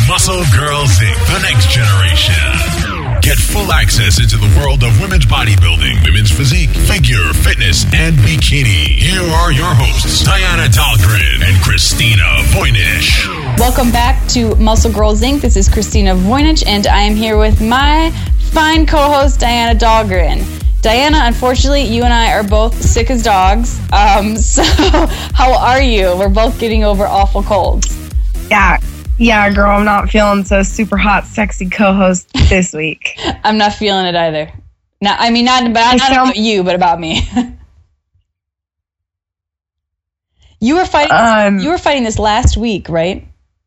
Muscle Girls Inc., the next generation. Get full access into the world of women's bodybuilding, women's physique, figure, fitness, and bikini. Here are your hosts, Diana Dahlgren and Christina Voynich. Welcome back to Muscle Girls Inc. This is Christina Voynich, and I am here with my fine co-host, Diana Dahlgren. Diana, unfortunately, you and I are both sick as dogs. So how are you? We're both getting over awful colds. Yeah, girl, I'm not feeling so super hot, sexy co-host this week. I'm not feeling it either. Not about you, but about me. You were fighting this last week, right?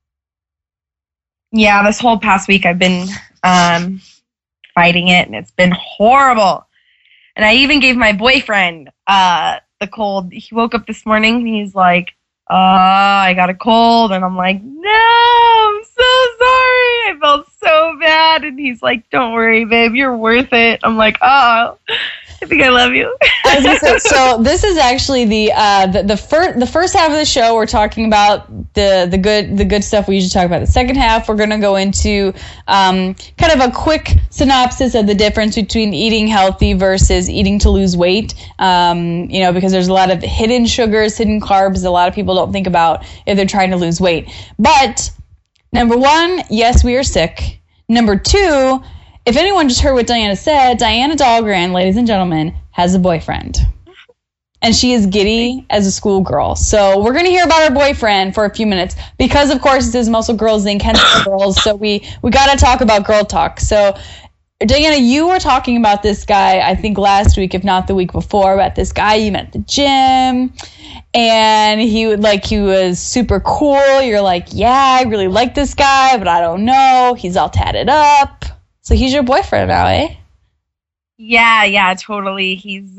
Yeah, this whole past week I've been fighting it, and it's been horrible. And I even gave my boyfriend the cold. He woke up this morning and he's like, I got a cold. And I'm like, no, I'm so sorry. I felt so bad. And he's like, don't worry, babe. You're worth it. I'm like, oh, I think I love you. So this is actually the first half of the show. We're talking about the good stuff we usually talk about. The second half, we're going to go into kind of a quick synopsis of the difference between eating healthy versus eating to lose weight. Because there's a lot of hidden sugars, hidden carbs a lot of people don't think about if they're trying to lose weight. But number one, yes, we are sick. Number two, if anyone just heard what Diana said, Diana Dahlgren, ladies and gentlemen, has a boyfriend. And she is giddy as a schoolgirl. So we're going to hear about her boyfriend for a few minutes because, of course, this is Muscle Girls Inc. Hence the girls. So we got to talk about girl talk. So, Diana, you were talking about this guy, I think last week, if not the week before, about this guy you met at the gym. And he was super cool. You're like, yeah, I really like this guy, but I don't know. He's all tatted up. So he's your boyfriend now, eh? Yeah, totally.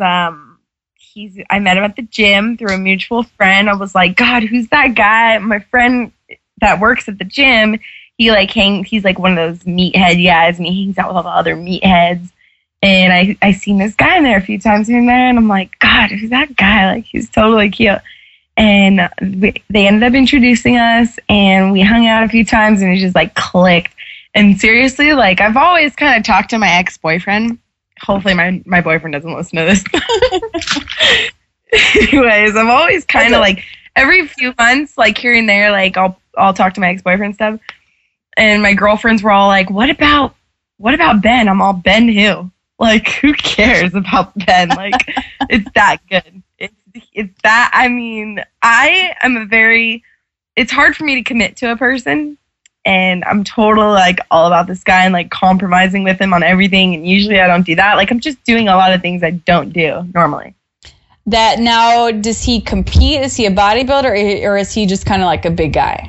I met him at the gym through a mutual friend. I was like, God, who's that guy? My friend that works at the gym, he's like one of those meathead guys, and he hangs out with all the other meatheads. And I seen this guy in there a few times here and there, and I'm like, God, who's that guy? Like, he's totally cute. And they ended up introducing us, and we hung out a few times, and it just like clicked. And seriously, like, I've always kind of talked to my ex-boyfriend. Hopefully my boyfriend doesn't listen to this. Anyways, I've always kind of like every few months, like here and there, like I'll talk to my ex-boyfriend stuff. And my girlfriends were all like, what about Ben? I'm all, Ben who? Like, who cares about Ben? Like, it's that good. It's that, I mean, it's hard for me to commit to a person. And I'm totally, like, all about this guy and, like, compromising with him on everything. And usually I don't do that. Like, I'm just doing a lot of things I don't do normally. That now, does he compete? Is he a bodybuilder or is he just kind of like a big guy?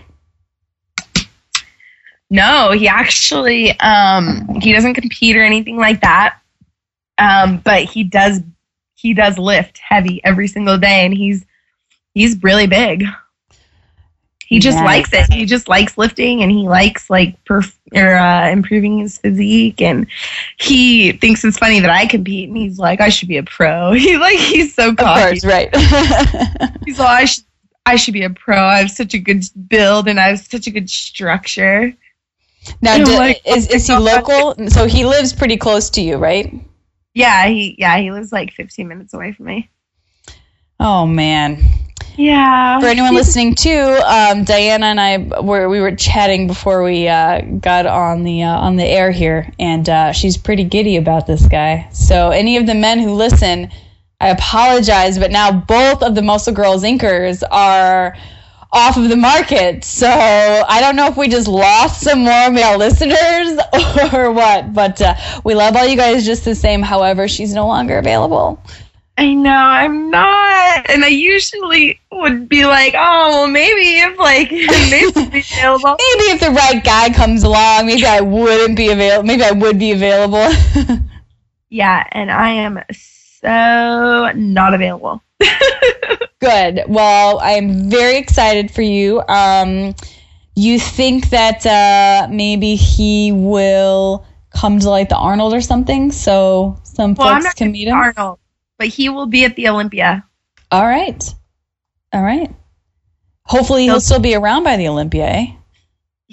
No, he actually, he doesn't compete or anything like that. But he does lift heavy every single day. And he's really big. He just likes it. He just likes lifting, and he likes improving his physique. And he thinks it's funny that I compete, and he's like, I should be a pro. He's so cocky. Of course, right? He's like, I should be a pro. I have such a good build, and I have such a good structure. Now, is he local? So he lives pretty close to you, right? Yeah, he lives like 15 minutes away from me. Oh man. Yeah. For anyone listening too, Diana and I we were chatting before we got on the air here, and she's pretty giddy about this guy. So any of the men who listen, I apologize, but now both of the Muscle Girls Inc.ers are off of the market. So I don't know if we just lost some more male listeners or what, but we love all you guys just the same. However, she's no longer available. I know, I'm not. And I usually would be like, oh, well, maybe if, like, they would be available. Maybe if the right guy comes along, maybe I wouldn't be available. Maybe I would be available. Yeah, and I am so not available. Good. Well, I'm very excited for you. You think that maybe he will come to, like, the Arnold or something, so some folks can meet him? Arnold. But he will be at the Olympia. All right. Hopefully he'll still be around by the Olympia, eh?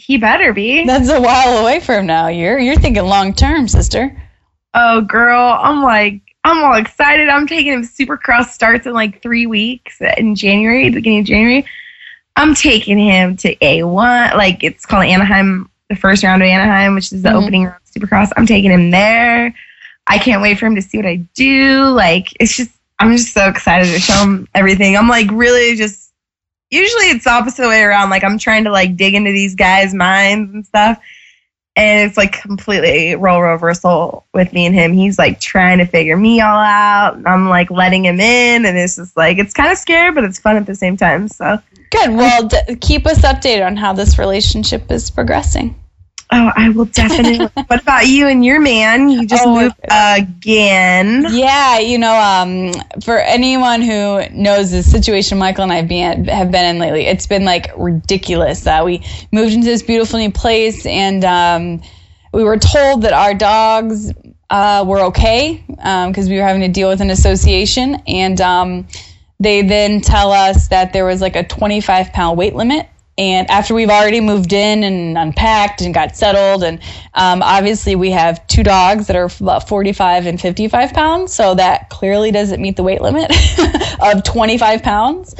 He better be. That's a while away from now. You're thinking long term, sister. Oh, girl, I'm all excited. I'm taking him. Supercross starts in like 3 weeks in January, beginning of January. I'm taking him to A1. Like, it's called Anaheim, the first round of Anaheim, which is the opening round of Supercross. I'm taking him there. I can't wait for him to see what I do. Like, I'm just so excited to show him everything. I'm like really just, usually it's the opposite way around. Like, I'm trying to like dig into these guys' minds and stuff. And it's like completely role reversal with me and him. He's like trying to figure me all out. And I'm like letting him in. And it's just like, it's kind of scary, but it's fun at the same time. So good. Well, keep us updated on how this relationship is progressing. Oh, I will definitely. What about you and your man? You just moved again. Yeah, for anyone who knows the situation Michael and I have been in lately, it's been like ridiculous. We moved into this beautiful new place, and we were told that our dogs were okay because we were having to deal with an association, and they then tell us that there was like a 25-pound weight limit. And after we've already moved in and unpacked and got settled, and obviously we have 2 dogs that are about 45 and 55 pounds, so that clearly doesn't meet the weight limit of 25 pounds.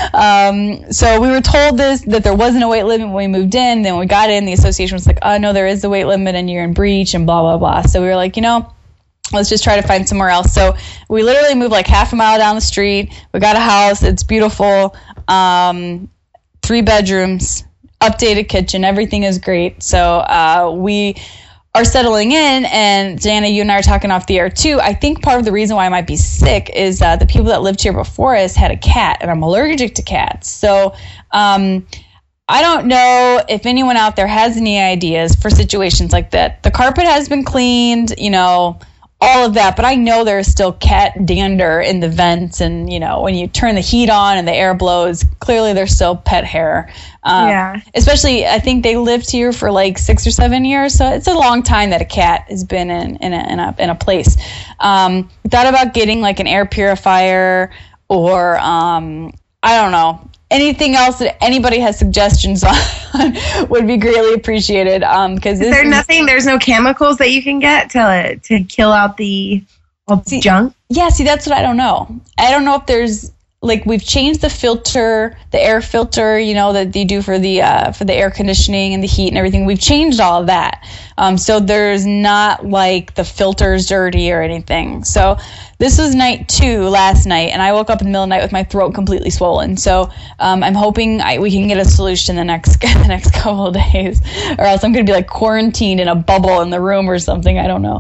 So we were told that there wasn't a weight limit when we moved in. Then when we got in, the association was like, oh, no, there is a weight limit and you're in breach and blah, blah, blah. So we were like, let's just try to find somewhere else. So we literally moved like half a mile down the street. We got a house. It's beautiful. 3 bedrooms, updated kitchen, everything is great. So we are settling in, and Diana, you and I are talking off the air too. I think part of the reason why I might be sick is the people that lived here before us had a cat, and I'm allergic to cats. So I don't know if anyone out there has any ideas for situations like that. The carpet has been cleaned, all of that, but I know there's still cat dander in the vents, and when you turn the heat on and the air blows, clearly there's still pet hair. Yeah. Especially, I think they lived here for like 6 or 7 years, so it's a long time that a cat has been in a place. We thought about getting like an air purifier, or I don't know. Anything else that anybody has suggestions on would be greatly appreciated. Because there's no chemicals that you can get to kill out the junk? Yeah, that's what I don't know. I don't know if there's, like, we've changed the filter, the air filter, that they do for the air conditioning and the heat and everything. We've changed all of that. So there's not like the filter's dirty or anything. So this was night 2 last night, and I woke up in the middle of the night with my throat completely swollen. So I'm hoping we can get a solution the next couple of days, or else I'm going to be like quarantined in a bubble in the room or something. I don't know.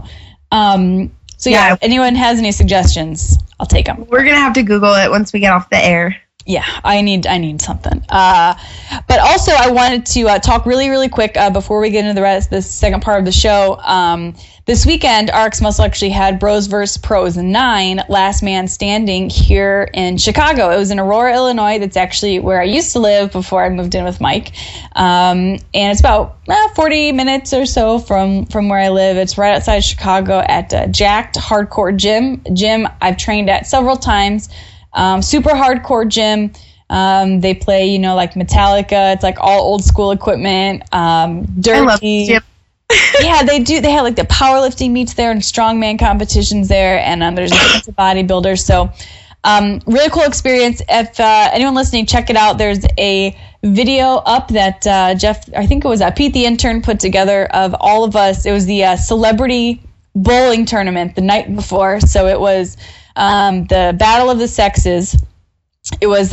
So yeah, if anyone has any suggestions, I'll take them. We're going to have to Google it once we get off the air. Yeah, I need something. But also, I wanted to talk really, really quick before we get into the second part of the show. This weekend, RX Muscle actually had Bros vs. Pros 9, Last Man Standing, here in Chicago. It was in Aurora, Illinois. That's actually where I used to live before I moved in with Mike. And it's about 40 minutes or so from where I live. It's right outside Chicago at Jacked Hardcore Gym. I've trained at several times. Super hardcore gym. They play, like Metallica. It's like all old school equipment. Dirty. I love the gym. Yeah, they do. They have like the powerlifting meets there and strongman competitions there, and there's a bunch of bodybuilders. So, really cool experience. If anyone listening, check it out. There's a video up that Jeff, I think it was Pete the intern, put together of all of us. It was the celebrity bowling tournament the night before. So it was the Battle of the Sexes. It was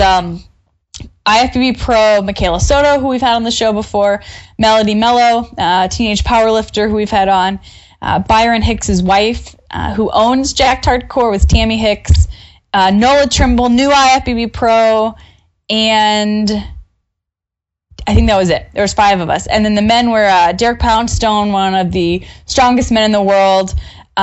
IFBB Pro Michaela Soto, who we've had on the show before, Melody Mello, teenage powerlifter who we've had on, Byron Hicks' wife, who owns Jacked Hardcore with Tammy Hicks, Nola Trimble, new IFBB Pro, and I think that was it. There was 5 of us. And then the men were Derek Poundstone, one of the strongest men in the world.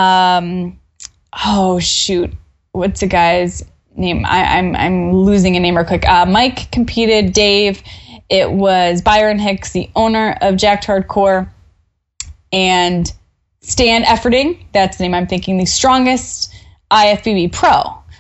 What's the guy's name? I'm losing a name real quick. Mike competed. Dave. It was Byron Hicks, the owner of Jacked Hardcore, and Stan Efferding. That's the name I'm thinking. The strongest IFBB Pro.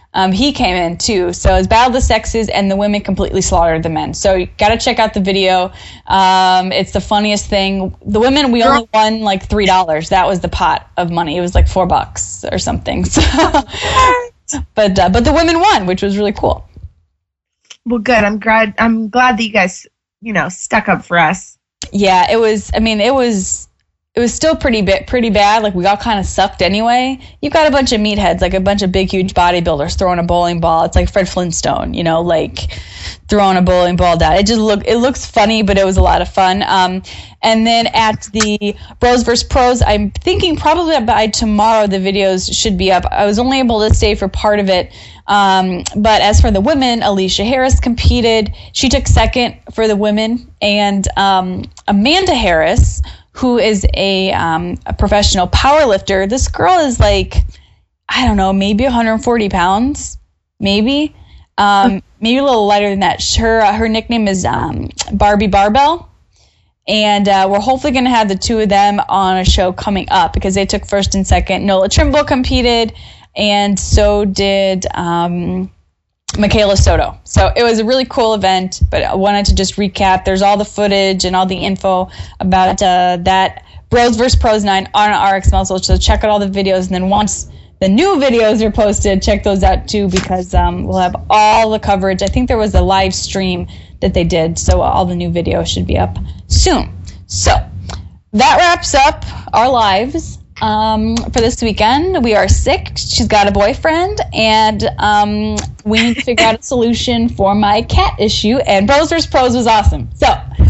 he came in too. So it's Battle of the Sexes, and the women completely slaughtered the men. So you got to check out the video. It's the funniest thing. The women, we only won like $3. That was the pot of money. It was like $4 or something. So, but the women won, which was really cool. Well, good. I'm glad that you guys, stuck up for us. Yeah, it was. I mean, it was still pretty bad. Like, we all kind of sucked anyway. You've got a bunch of meatheads, like a bunch of big, huge bodybuilders throwing a bowling ball. It's like Fred Flintstone, like throwing a bowling ball down. It looks funny, but it was a lot of fun. And then at the Bros vs. Pros, I'm thinking probably by tomorrow the videos should be up. I was only able to stay for part of it. But as for the women, Alicia Harris competed. She took second for the women. And Amanda Harris, who is a professional power lifter. This girl is like, I don't know, maybe 140 pounds, maybe a little lighter than that. Her nickname is Barbie Barbell. And we're hopefully going to have the two of them on a show coming up because they took first and second. Nola Trimble competed, and so did Michaela Soto. So it was a really cool event, but I wanted to just recap. There's all the footage and all the info about that Bros vs. Pros 9 on RX Muscle. So check out all the videos, and then once the new videos are posted, check those out too, because we'll have all the coverage. I think there was a live stream that they did, so all the new videos should be up soon. So that wraps up our lives for this weekend. We are sick. She's got a boyfriend, and we need to figure out a solution for my cat issue. And Bros vs. Pros was awesome. So,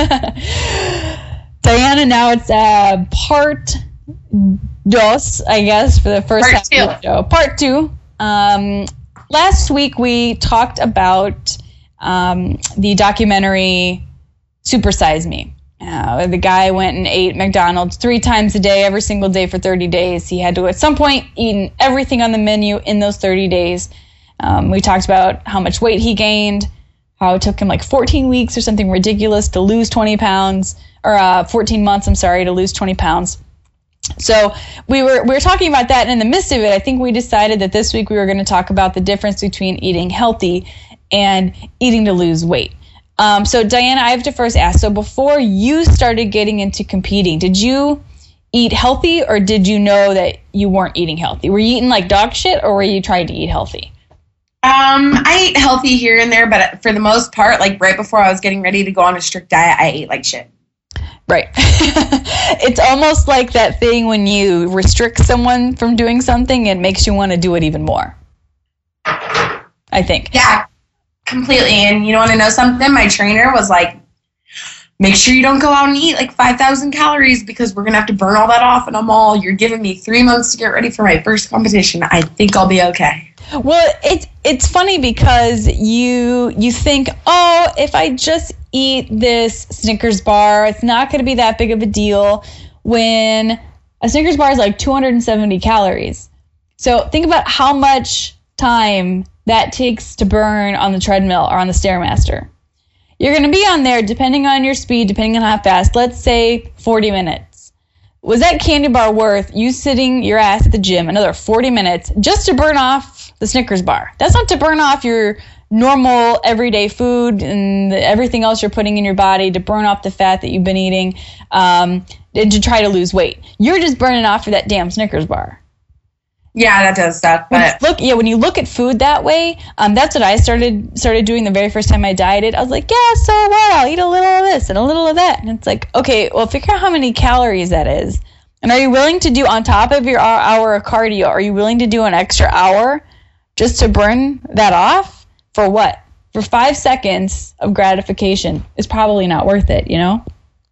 Diana, now it's part dos, I guess, for the first half of the show. Part two. Last week we talked about the documentary Super Size Me. The guy went and ate McDonald's 3 times a day, every single day for 30 days. He had to, at some point, eat everything on the menu in those 30 days. We talked about how much weight he gained, how it took him like 14 weeks or something ridiculous to lose 20 pounds, or 14 months, to lose 20 pounds. So we were talking about that, and in the midst of it, I think we decided that this week we were going to talk about the difference between eating healthy and eating to lose weight. So Diana, I have to first ask, so before you started getting into competing, did you eat healthy, or did you know that you weren't eating healthy? Were you eating like dog shit, or were you trying to eat healthy? I ate healthy here and there, but for the most part, like right before I was getting ready to go on a strict diet, I ate like shit. Right. It's almost like that thing when you restrict someone from doing something, it makes you want to do it even more, I think. Yeah. Completely. And you want to know something? My trainer was like, make sure you don't go out and eat like 5,000 calories because we're going to have to burn all that off. And I'm all, you're giving me 3 months to get ready for my first competition. I think I'll be okay. Well, it's funny because you think, oh, if I just eat this Snickers bar, it's not going to be that big of a deal, when a Snickers bar is like 270 calories. So think about how much time that takes to burn on the treadmill or on the Stairmaster. You're going to be on there, depending on your speed, depending on how fast, let's say 40 minutes. Was that candy bar worth you sitting your ass at the gym another 40 minutes just to burn off the Snickers bar? That's not to burn off your normal everyday food and everything else you're putting in your body, to burn off the fat that you've been eating, and to try to lose weight. You're just burning off for that damn Snickers bar. Yeah, that does stuff. But when you look at food that way, that's what I started doing the very first time I dieted. I was like, yeah, so what? I'll eat a little of this and a little of that. And it's like, okay, well, figure out how many calories that is. And are you willing to do, on top of your hour of cardio, are you willing to do an extra hour just to burn that off? For what? For 5 seconds of gratification. It's probably not worth it, you know?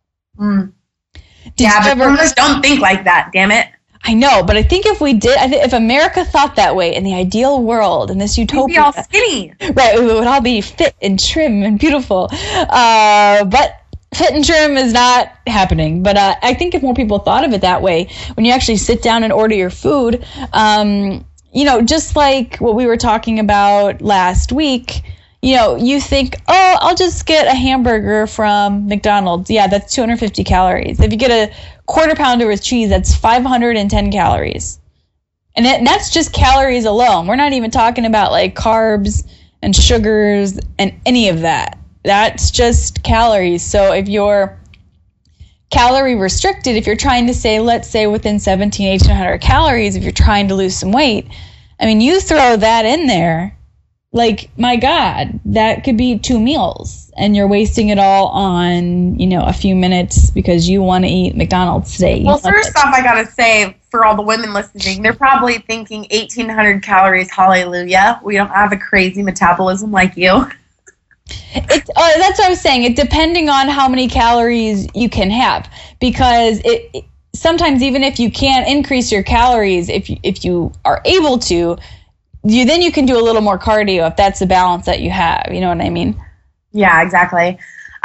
Yeah, but most don't think like that, damn it. I know, but I think if we did, if America thought that way in the ideal world, in this utopia, we'd be all skinny. Right, we would all be fit and trim and beautiful. But fit and trim is not happening. But I think if more people thought of it that way, when you actually sit down and order your food, just like what we were talking about last week, you think, oh, I'll just get a hamburger from McDonald's. Yeah, that's 250 calories. If you get a quarter pounder with cheese, that's 510 calories. And that's just calories alone. We're not even talking about like carbs and sugars and any of that. That's just calories. So if you're calorie restricted, if you're trying to say, let's say within 1,800 calories, if you're trying to lose some weight, I mean, you throw that in there, like, my God, that could be 2 meals, and you're wasting it all on, a few minutes because you want to eat McDonald's today. Well, first off, I got to say, for all the women listening, they're probably thinking 1,800 calories, hallelujah. We don't have a crazy metabolism like you. That's what I was saying. It depending on how many calories you can have, because it sometimes even if you can't increase your calories, if you are able to, you can do a little more cardio if that's the balance that you have. You know what I mean? Yeah, exactly.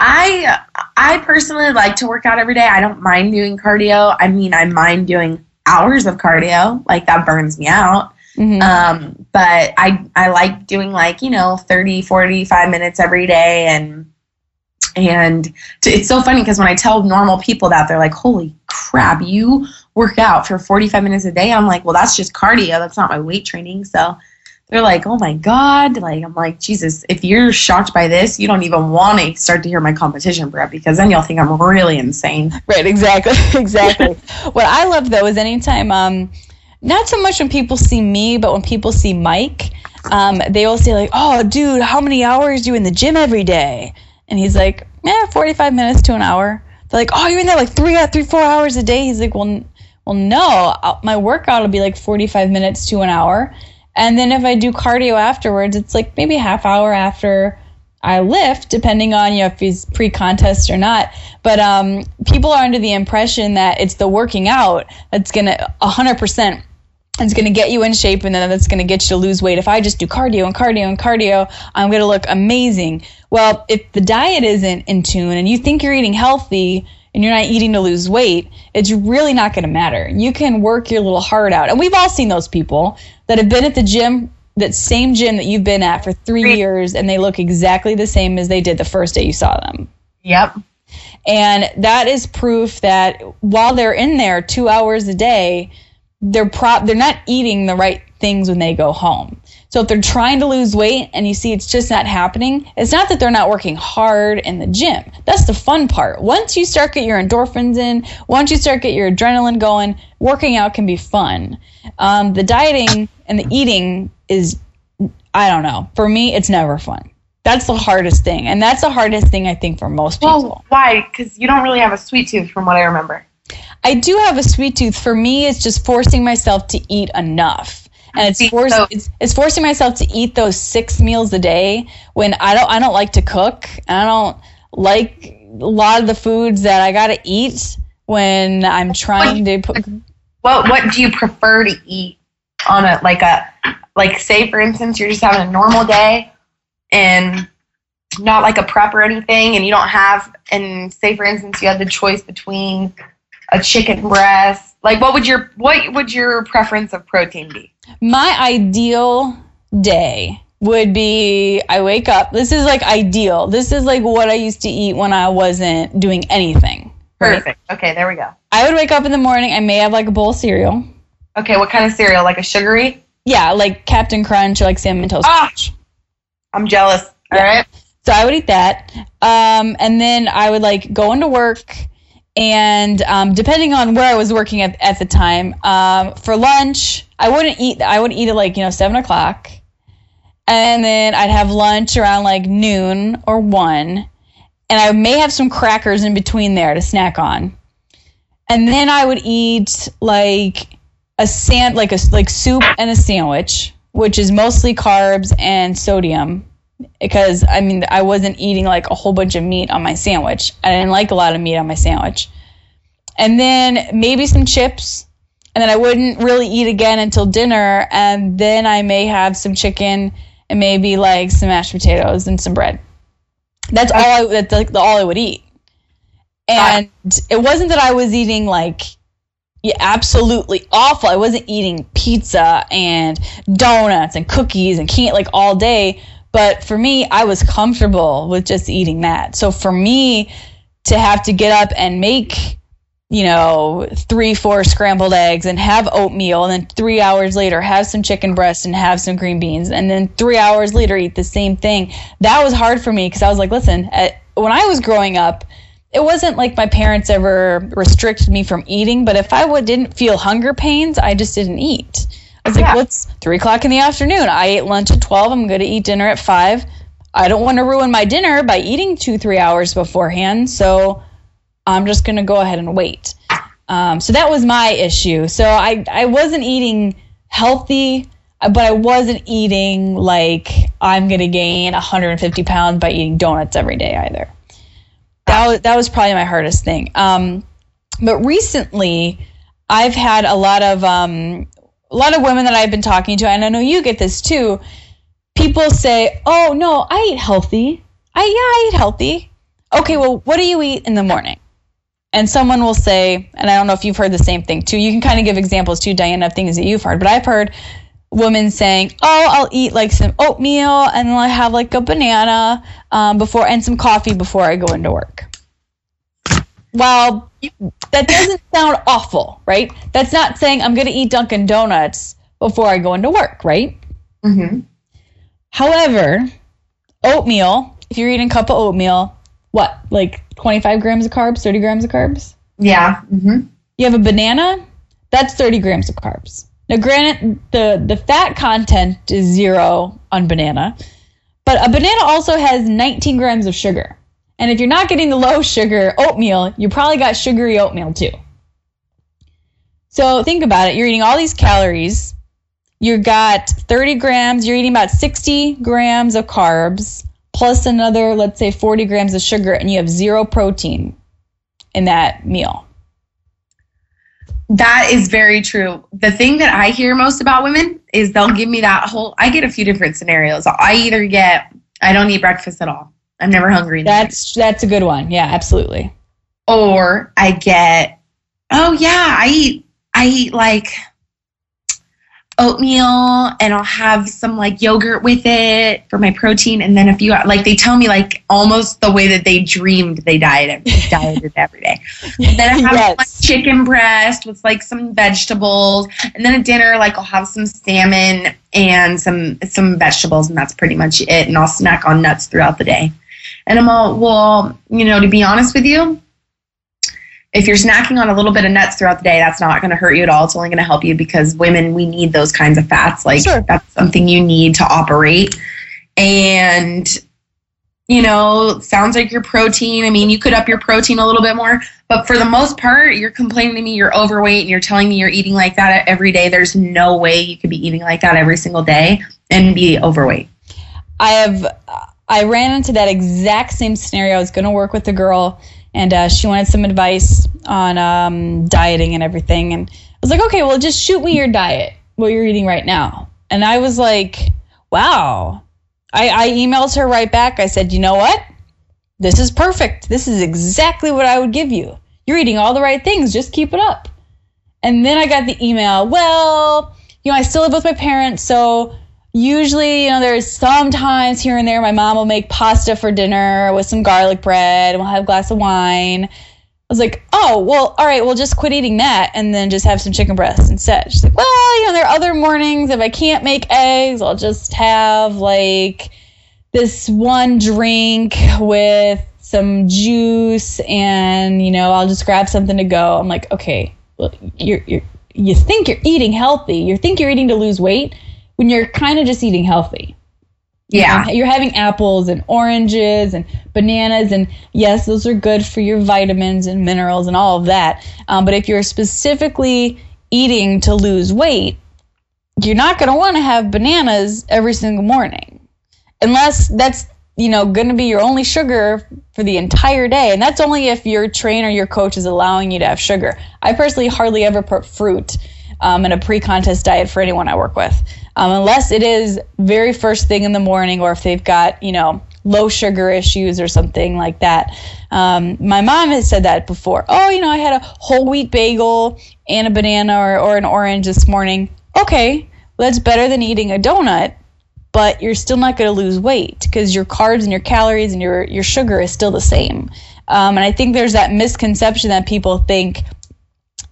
I personally like to work out every day. I don't mind doing cardio. I mean, I mind doing hours of cardio. Like, that burns me out. Mm-hmm. But I like doing 30, 45 minutes every day. And it's so funny because when I tell normal people that, they're like, holy crap, you work out for 45 minutes a day? I'm like, well, that's just cardio. That's not my weight training. So they're like, oh my God. Like, I'm like, Jesus, if you're shocked by this, you don't even want to start to hear my competition prep, because then you'll think I'm really insane. Right. Exactly. What I love though is anytime, not so much when people see me, but when people see Mike, they will say like, oh, dude, how many hours do you in the gym every day? And he's like, 45 minutes to an hour. They're like, oh, you're in there like 4 hours a day? He's like, well, no, my workout will be like 45 minutes to an hour. And then if I do cardio afterwards, it's like maybe a half hour after I lift, depending on if he's pre-contest or not. But people are under the impression that it's the working out that's going to 100%. It's going to get you in shape, and then that's going to get you to lose weight. If I just do cardio and cardio and cardio, I'm going to look amazing. Well, if the diet isn't in tune and you think you're eating healthy and you're not eating to lose weight, it's really not going to matter. You can work your little heart out. And we've all seen those people that have been at the gym, that same gym that you've been at for 3 years, and they look exactly the same as they did the first day you saw them. Yep. And that is proof that while they're in there 2 hours a day, they're not eating the right things when they go home. So if they're trying to lose weight and you see it's just not happening, it's not that they're not working hard in the gym. That's the fun part. Once you start get your endorphins in, once you start get your adrenaline going, working out can be fun. The dieting and the eating is, I don't know. For me, it's never fun. That's the hardest thing. And that's the hardest thing, I think, for most people. Well, why? Because you don't really have a sweet tooth from what I remember. I do have a sweet tooth. For me, it's just forcing myself to eat enough. And it's forcing myself to eat those 6 meals a day when I don't like to cook. I don't like a lot of the foods that I got to eat when I'm trying to put. What do you prefer to eat on like say for instance you're just having a normal day and not like a prep or anything, and you don't have, and say for instance you had the choice between a chicken breast, like what would your preference of protein be? My ideal day would be, I wake up, this is like ideal. This is like what I used to eat when I wasn't doing anything. Right? Perfect. Okay, there we go. I would wake up in the morning, I may have like a bowl of cereal. Okay, what kind of cereal? Like a sugary? Yeah, like Captain Crunch or like Cinnamon Toast Crunch. I'm jealous. All right. So I would eat that. And then I would like go into work, and depending on where I was working at the time, for lunch, I would eat at like 7 o'clock, and then I'd have lunch around like noon or 1, and I may have some crackers in between there to snack on, and then I would eat like soup and a sandwich, which is mostly carbs and sodium, because I wasn't eating like a whole bunch of meat on my sandwich. I didn't like a lot of meat on my sandwich. And then maybe some chips, and then I wouldn't really eat again until dinner, and then I may have some chicken and maybe like some mashed potatoes and some bread. That's all I would eat. And it wasn't that I was eating like absolutely awful. I wasn't eating pizza and donuts and cookies and candy like all day. But for me, I was comfortable with just eating that. So for me to have to get up and make 3-4 scrambled eggs and have oatmeal, and then 3 hours later have some chicken breast and have some green beans, and then 3 hours later eat the same thing. That was hard for me because I was like, listen, when I was growing up, it wasn't like my parents ever restricted me from eating, but if I didn't feel hunger pains, I just didn't eat. I was like, well, it's 3 o'clock in the afternoon. I ate lunch at 12. I'm going to eat dinner at 5. I don't want to ruin my dinner by eating 2-3 hours beforehand, so I'm just going to go ahead and wait. So that was my issue. So I wasn't eating healthy, but I wasn't eating like I'm going to gain 150 pounds by eating donuts every day either. That was probably my hardest thing. But recently, I've had a lot of women that I've been talking to, and I know you get this too. People say, "Oh no, I eat healthy. I eat healthy." Okay, well, what do you eat in the morning? And someone will say, and I don't know if you've heard the same thing too. You can kind of give examples too, Diana, of things that you've heard. But I've heard women saying, "Oh, I'll eat like some oatmeal and then I'll have like a banana before and some coffee before I go into work." Well, that doesn't sound awful, right? That's not saying I'm going to eat Dunkin' Donuts before I go into work, right? Mm-hmm. However, oatmeal, if you're eating a cup of oatmeal, what, like 25 grams of carbs, 30 grams of carbs? Yeah. Mm-hmm. You have a banana, that's 30 grams of carbs. Now, granted, the fat content is 0 on banana, but a banana also has 19 grams of sugar. And if you're not getting the low sugar oatmeal, you probably got sugary oatmeal too. So think about it. You're eating all these calories. You got 30 grams. You're eating about 60 grams of carbs plus another, let's say, 40 grams of sugar, and you have 0 protein in that meal. That is very true. The thing that I hear most about women is they'll give me that I get a few different scenarios. I don't eat breakfast at all. I'm never hungry. That's a good one. Yeah, absolutely. Or I get, I eat like oatmeal and I'll have some like yogurt with it for my protein. And then they tell me like almost the way that they dreamed they dieted every day. And then I have like chicken breast with like some vegetables. And then at dinner, like I'll have some salmon and some vegetables, and that's pretty much it. And I'll snack on nuts throughout the day. And I'm all, well, to be honest with you, if you're snacking on a little bit of nuts throughout the day, that's not going to hurt you at all. It's only going to help you because women, we need those kinds of fats. Like, sure. That's something you need to operate. And, sounds like your protein. I mean, you could up your protein a little bit more. But for the most part, you're complaining to me you're overweight and you're telling me you're eating like that every day. There's no way you could be eating like that every single day and be overweight. I ran into that exact same scenario. I was going to work with a girl, and she wanted some advice on dieting and everything. And I was like, okay, well, just shoot me your diet, what you're eating right now. And I was like, wow. I emailed her right back. I said, you know what? This is perfect. This is exactly what I would give you. You're eating all the right things. Just keep it up. And then I got the email, well, I still live with my parents, so usually, there's sometimes here and there my mom will make pasta for dinner with some garlic bread, and we'll have a glass of wine. I was like, oh, well, all right, well, just quit eating that and then just have some chicken breast instead. She's like, well, there are other mornings. If I can't make eggs, I'll just have like this one drink with some juice and, I'll just grab something to go. I'm like, okay, well, you think you're eating healthy. You think you're eating to lose weight when you're kind of just eating healthy. Yeah. You're having apples and oranges and bananas, and yes, those are good for your vitamins and minerals and all of that. But if you're specifically eating to lose weight, you're not going to want to have bananas every single morning. Unless that's, going to be your only sugar for the entire day. And that's only if your trainer, your coach is allowing you to have sugar. I personally hardly ever put fruit in a pre-contest diet for anyone I work with. Unless it is very first thing in the morning, or if they've got, low sugar issues or something like that. My mom has said that before. Oh, I had a whole wheat bagel and a banana or an orange this morning. Okay, well, that's better than eating a donut, but you're still not going to lose weight because your carbs and your calories and your sugar is still the same. And I think there's that misconception that people think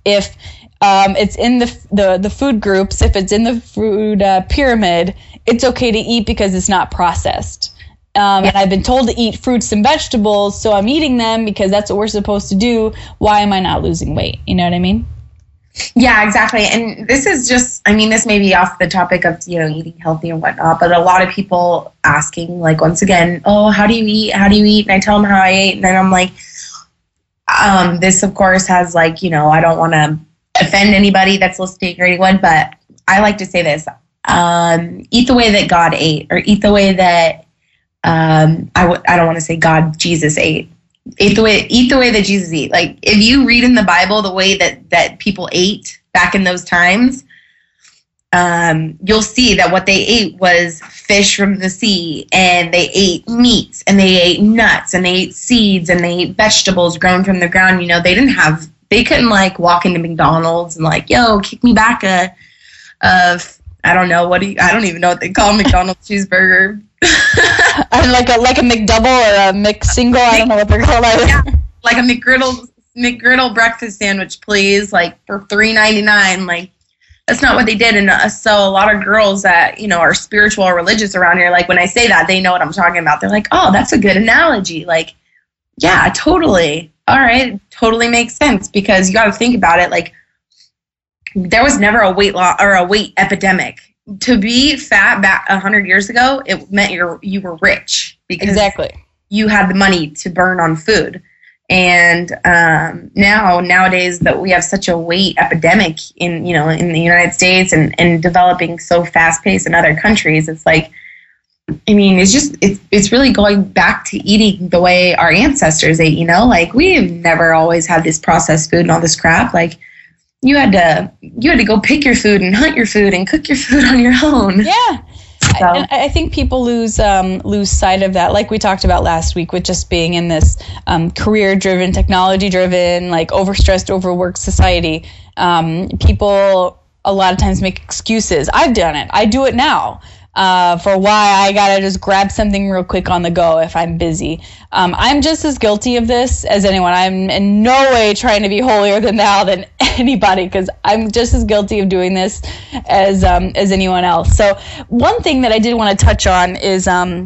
if it's in the food groups, if it's in the food pyramid, it's okay to eat because it's not processed. And I've been told to eat fruits and vegetables, so I'm eating them because that's what we're supposed to do. Why am I not losing weight? You know what I mean? Yeah, exactly. And this is just, I mean, this may be off the topic of, you know, eating healthy and whatnot, but a lot of people asking, like, once again, oh, how do you eat? How do you eat? And I tell them how I ate. And then I'm like, this, of course, has, like, you know, I don't want to offend anybody that's listening or anyone, but I like to say this, eat the way that God ate, or eat the way that, I don't want to say God, Jesus ate. Eat the way that Jesus ate. Like, if you read in the Bible the way that people ate back in those times, you'll see that what they ate was fish from the sea, and they ate meats, and they ate nuts, and they ate seeds, and they ate vegetables grown from the ground. You know, they couldn't like walk into McDonald's and like, yo, kick me back I don't know, I don't even know what they call McDonald's cheeseburger. And like a McDouble or a McSingle, I don't know what they're called. Yeah, like a McGriddle breakfast sandwich, please, like for $3.99. Like, that's not what they did. And so a lot of girls that, you know, are spiritual or religious around here, like when I say that, they know what I'm talking about. They're like, oh, that's a good analogy. Like, yeah, totally. All right, totally makes sense, because you got to think about it. Like, there was never a weight loss or a weight epidemic. To be fat back 100 years ago, it meant you were rich, because exactly you had the money to burn on food. And nowadays that we have such a weight epidemic in the United States and developing so fast paced in other countries, it's like, I mean, it's really going back to eating the way our ancestors ate. You know, like, we've never always had this processed food and all this crap. Like, you had to go pick your food and hunt your food and cook your food on your own. Yeah. So. I think people lose sight of that, like we talked about last week, with just being in this career-driven, technology-driven, like overstressed, overworked society. People a lot of times make excuses. I've done it. I do it now. For why I gotta just grab something real quick on the go if I'm busy. I'm just as guilty of this as anyone. I'm in no way trying to be holier than thou than anybody, because I'm just as guilty of doing this as anyone else. So one thing that I did want to touch on is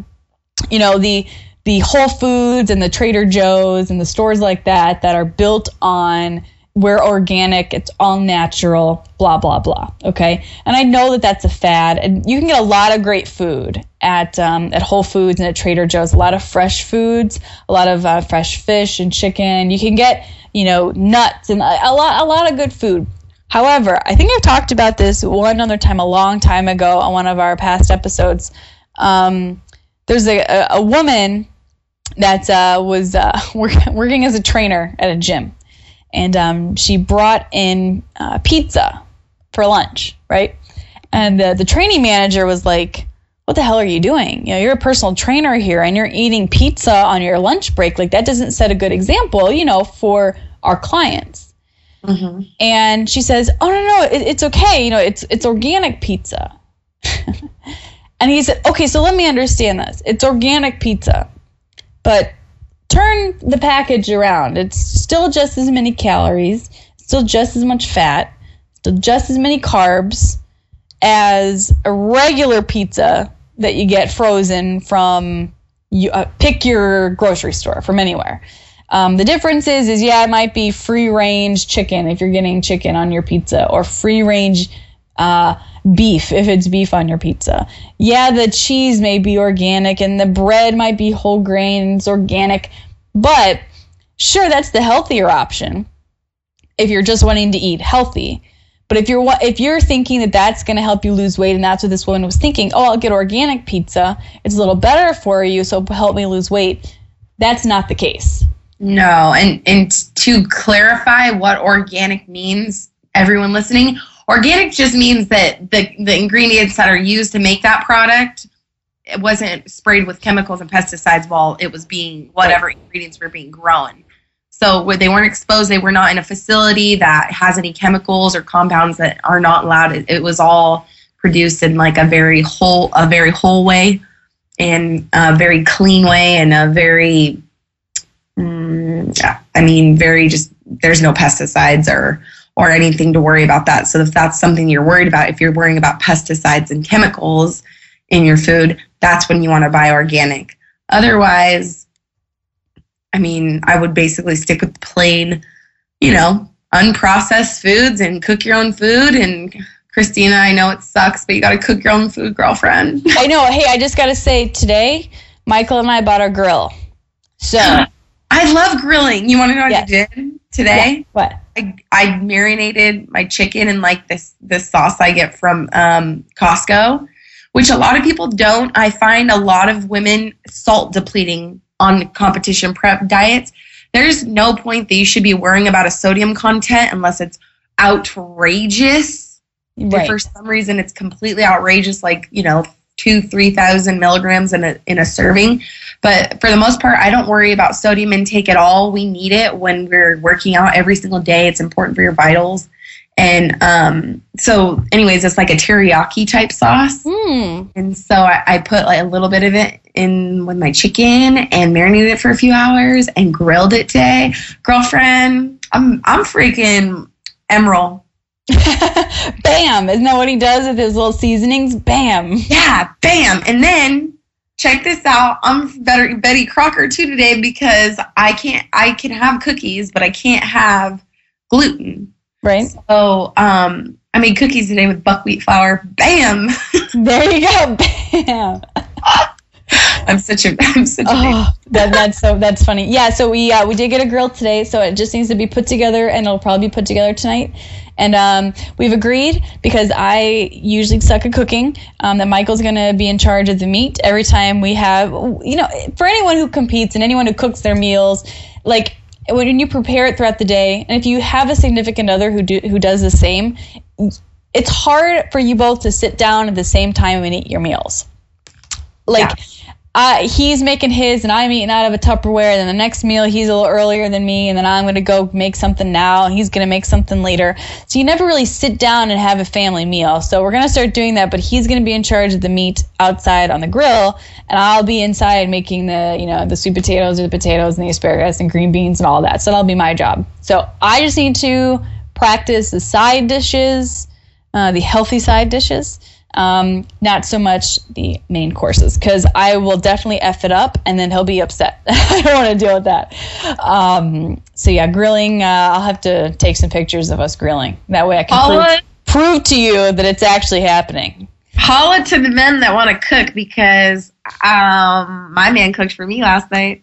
the Whole Foods and the Trader Joe's and the stores like that are built on, we're organic, it's all natural, blah, blah, blah, okay? And I know that that's a fad, and you can get a lot of great food at Whole Foods and at Trader Joe's, a lot of fresh foods, a lot of fresh fish and chicken. You can get, nuts and a lot of good food. However, I think I've talked about this one other time, a long time ago on one of our past episodes. There's a woman that was working as a trainer at a gym. And she brought in pizza for lunch, right? And the training manager was like, what the hell are you doing? You're a personal trainer here, and you're eating pizza on your lunch break. Like, that doesn't set a good example, for our clients. Mm-hmm. And she says, oh, no, it's okay. It's organic pizza. And he said, okay, so let me understand this. It's organic pizza, but turn the package around. It's still just as many calories, still just as much fat, still just as many carbs as a regular pizza that you get frozen from, pick your grocery store from anywhere. The difference is it might be free-range chicken if you're getting chicken on your pizza, or free-range beef if it's beef on your pizza. Yeah, the cheese may be organic and the bread might be whole grain, it's organic, but sure, that's the healthier option if you're just wanting to eat healthy. But if you're thinking that that's going to help you lose weight, and that's what this woman was thinking, oh, I'll get organic pizza, it's a little better for you, so help me lose weight, that's not the case. No, and to clarify what organic means, everyone listening, organic just means that the ingredients that are used to make that product, it wasn't sprayed with chemicals and pesticides while it was being, whatever ingredients were being grown. So where they weren't exposed, they were not in a facility that has any chemicals or compounds that are not allowed. It was all produced in like a very whole way, and a very clean way, and a very, very just, there's no pesticides or anything to worry about that. So if that's something you're worried about, if you're worrying about pesticides and chemicals in your food, that's when you want to buy organic. Otherwise, I mean, I would basically stick with plain, unprocessed foods and cook your own food. And Christina, I know it sucks, but you got to cook your own food, girlfriend. I know. Hey, I just got to say, today, Michael and I bought our grill. So I love grilling. You want to know what I did today? Yeah. What? I marinated my chicken in like this sauce I get from Costco, which a lot of people don't. I find a lot of women salt depleting on competition prep diets. There's no point that you should be worrying about a sodium content unless it's outrageous. Right. If for some reason it's completely outrageous, like 2,000-3,000 milligrams in a serving. But for the most part, I don't worry about sodium intake at all. We need it when we're working out every single day. It's important for your vitals. And so anyways, it's like a teriyaki type sauce. And so I put like a little bit of it in with my chicken and marinated it for a few hours and grilled it today. Girlfriend, I'm freaking Emerald. Bam! Isn't that what he does with his little seasonings? Bam! Yeah, bam! And then check this out. I'm Betty Crocker too today because I can have cookies, but I can't have gluten. Right. So I made cookies today with buckwheat flour. Bam! There you go. Bam! I'm such a that's funny. Yeah, so we did get a grill today, so it just needs to be put together, and it'll probably be put together tonight. And we've agreed, because I usually suck at cooking, that Michael's going to be in charge of the meat every time we have, for anyone who competes and anyone who cooks their meals, like when you prepare it throughout the day, and if you have a significant other who does the same, it's hard for you both to sit down at the same time and eat your meals. He's making his and I'm eating out of a Tupperware, and then the next meal he's a little earlier than me, and then I'm going to go make something now and he's going to make something later. So you never really sit down and have a family meal. So we're going to start doing that, but he's going to be in charge of the meat outside on the grill, and I'll be inside making the sweet potatoes or the potatoes and the asparagus and green beans and all that. So that'll be my job. So I just need to practice the side dishes, the healthy side dishes. Not so much the main courses, because I will definitely F it up and then he'll be upset. I don't want to deal with that. So yeah, grilling, I'll have to take some pictures of us grilling. That way I can prove to you that it's actually happening. Holla to the men that want to cook, because my man cooked for me last night.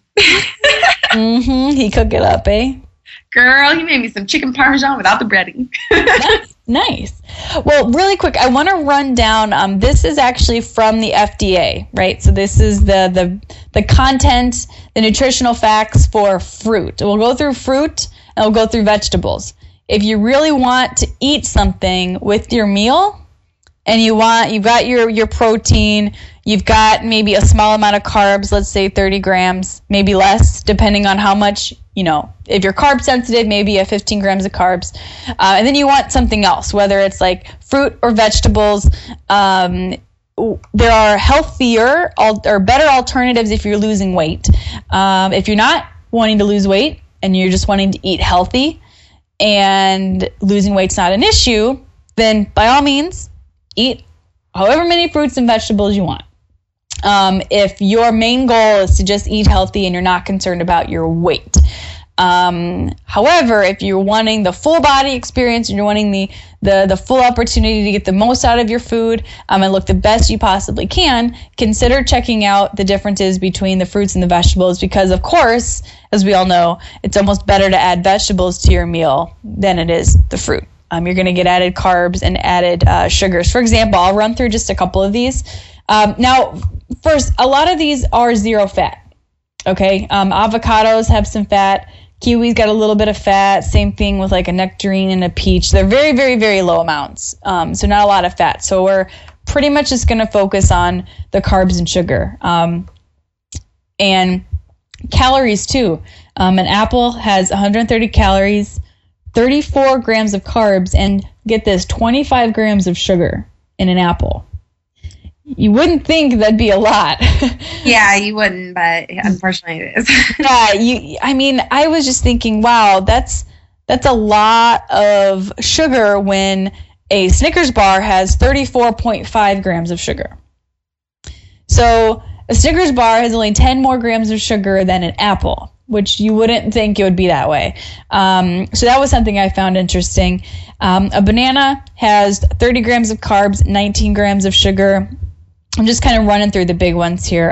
He cooked it up, eh? Girl, he made me some chicken parmesan without the breading. Nice. Well, really quick, I want to run down. This is actually from the FDA, right? So this is the content, the nutritional facts for fruit. We'll go through fruit and we'll go through vegetables. If you really want to eat something with your meal, and you've got your protein, you've got maybe a small amount of carbs, let's say 30 grams, maybe less, depending on how much, if you're carb sensitive, maybe 15 grams of carbs. And then you want something else, whether it's like fruit or vegetables. There are healthier or better alternatives if you're losing weight. If you're not wanting to lose weight and you're just wanting to eat healthy and losing weight's not an issue, then by all means, eat however many fruits and vegetables you want. If your main goal is to just eat healthy and you're not concerned about your weight. However, if you're wanting the full body experience and you're wanting the full opportunity to get the most out of your food and look the best you possibly can, consider checking out the differences between the fruits and the vegetables, because of course, as we all know, it's almost better to add vegetables to your meal than it is the fruit. You're going to get added carbs and added sugars. For example, I'll run through just a couple of these. Now, first, a lot of these are zero fat. Okay, avocados have some fat. Kiwi's got a little bit of fat. Same thing with like a nectarine and a peach. They're very, very, very low amounts. So not a lot of fat. So we're pretty much just going to focus on the carbs and sugar. And calories too. An apple has 130 calories, 34 grams of carbs, and get this, 25 grams of sugar in an apple. You wouldn't think that'd be a lot. Yeah, you wouldn't, but unfortunately it is. Yeah, I was just thinking, wow, that's That's a lot of sugar when a Snickers bar has 34.5 grams of sugar. So a Snickers bar has only 10 more grams of sugar than an apple, which you wouldn't think it would be that way. So that was something I found interesting. A banana has 30 grams of carbs, 19 grams of sugar. I'm just kind of running through the big ones here.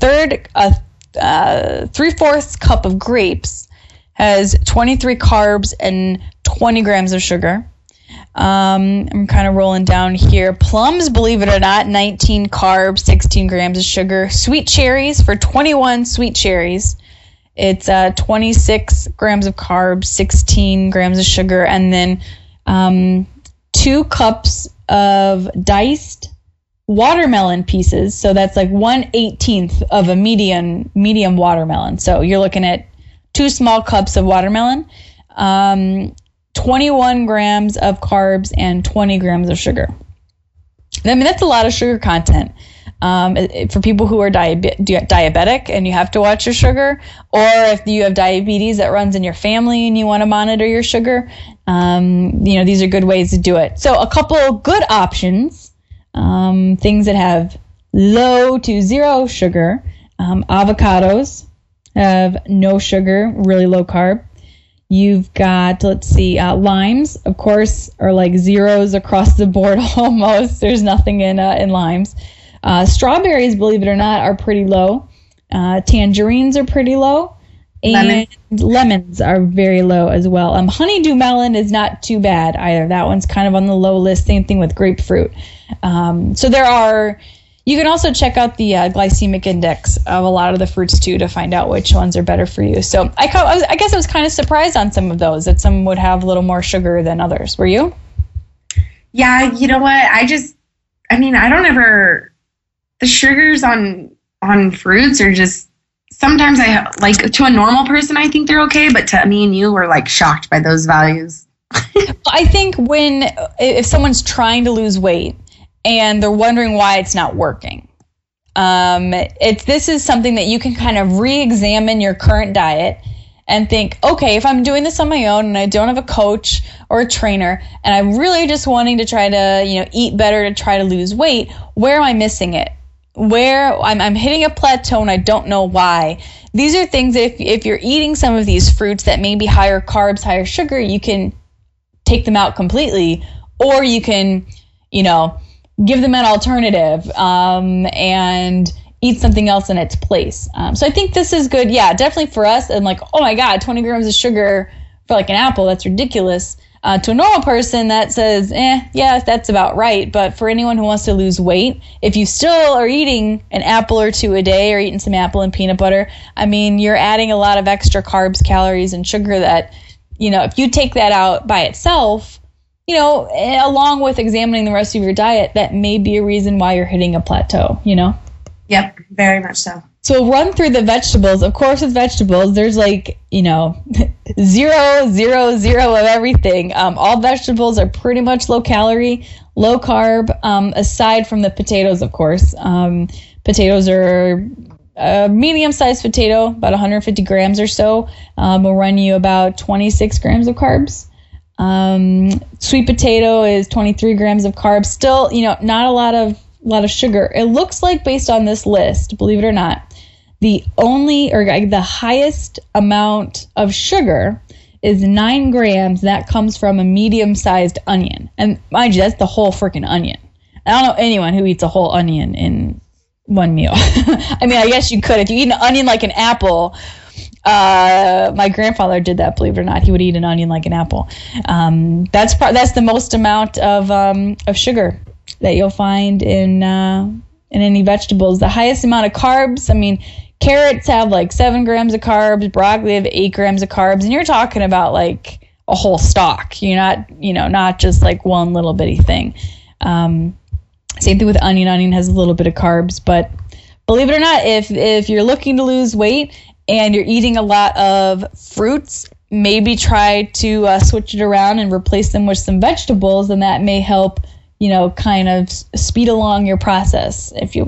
3/4 cup of grapes has 23 carbs and 20 grams of sugar. I'm kind of rolling down here. Plums, believe it or not, 19 carbs, 16 grams of sugar. Sweet cherries, for 21 sweet cherries, it's 26 grams of carbs, 16 grams of sugar, and then 2 cups of diced watermelon pieces. So that's like 1/18 of a medium watermelon. So you're looking at 2 small cups of watermelon, 21 grams of carbs, and 20 grams of sugar. I mean, that's a lot of sugar content. For people who are diabetic and you have to watch your sugar, or if you have diabetes that runs in your family and you want to monitor your sugar, these are good ways to do it. So a couple of good options, things that have low to zero sugar. Avocados have no sugar, really low carb. You've got, limes, of course, are like zeros across the board almost. There's nothing in limes. Strawberries, believe it or not, are pretty low. Tangerines are pretty low. And lemons are very low as well. Honeydew melon is not too bad either. That one's kind of on the low list. Same thing with grapefruit. You can also check out the glycemic index of a lot of the fruits too to find out which ones are better for you. So I guess I was kind of surprised on some of those, that some would have a little more sugar than others. Were you? Yeah, you know what? The sugars on fruits are just, sometimes to a normal person, I think they're okay, but to me and you, we're like shocked by those values. I think if someone's trying to lose weight and they're wondering why it's not working, this is something that you can kind of re-examine your current diet and think, okay, if I'm doing this on my own and I don't have a coach or a trainer and I'm really just wanting to try to, eat better to try to lose weight, where am I missing it? Where I'm hitting a plateau and I don't know why. These are things that if you're eating some of these fruits that may be higher carbs, higher sugar, you can take them out completely, or you can, give them an alternative and eat something else in its place. So I think this is good. Yeah, definitely for us. And oh my God, 20 grams of sugar for an apple, that's ridiculous. To a normal person, that says, yeah, that's about right. But for anyone who wants to lose weight, if you still are eating an apple or 2 a day or eating some apple and peanut butter, you're adding a lot of extra carbs, calories, and sugar that, if you take that out by itself, along with examining the rest of your diet, that may be a reason why you're hitting a plateau, Yep, very much so. So we'll run through the vegetables. Of course, with vegetables, there's 0, 0, 0 of everything. All vegetables are pretty much low calorie, low carb, aside from the potatoes, of course. Potatoes are a medium-sized potato, about 150 grams or so, will run you about 26 grams of carbs. Sweet potato is 23 grams of carbs. Still, not a lot of sugar. It looks like, based on this list, believe it or not, the highest amount of sugar is 9 grams. That comes from a medium-sized onion. And mind you, that's the whole freaking onion. I don't know anyone who eats a whole onion in one meal. I guess you could. If you eat an onion like an apple, my grandfather did that, believe it or not. He would eat an onion like an apple. That's the most amount of sugar that you'll find in any vegetables. The highest amount of carbs, carrots have 7 grams of carbs, broccoli have 8 grams of carbs, and you're talking about a whole stalk. You're not just one little bitty thing. Same thing with onion. Onion has a little bit of carbs, but believe it or not, if you're looking to lose weight and you're eating a lot of fruits, maybe try to switch it around and replace them with some vegetables, and that may help, kind of speed along your process, if you will.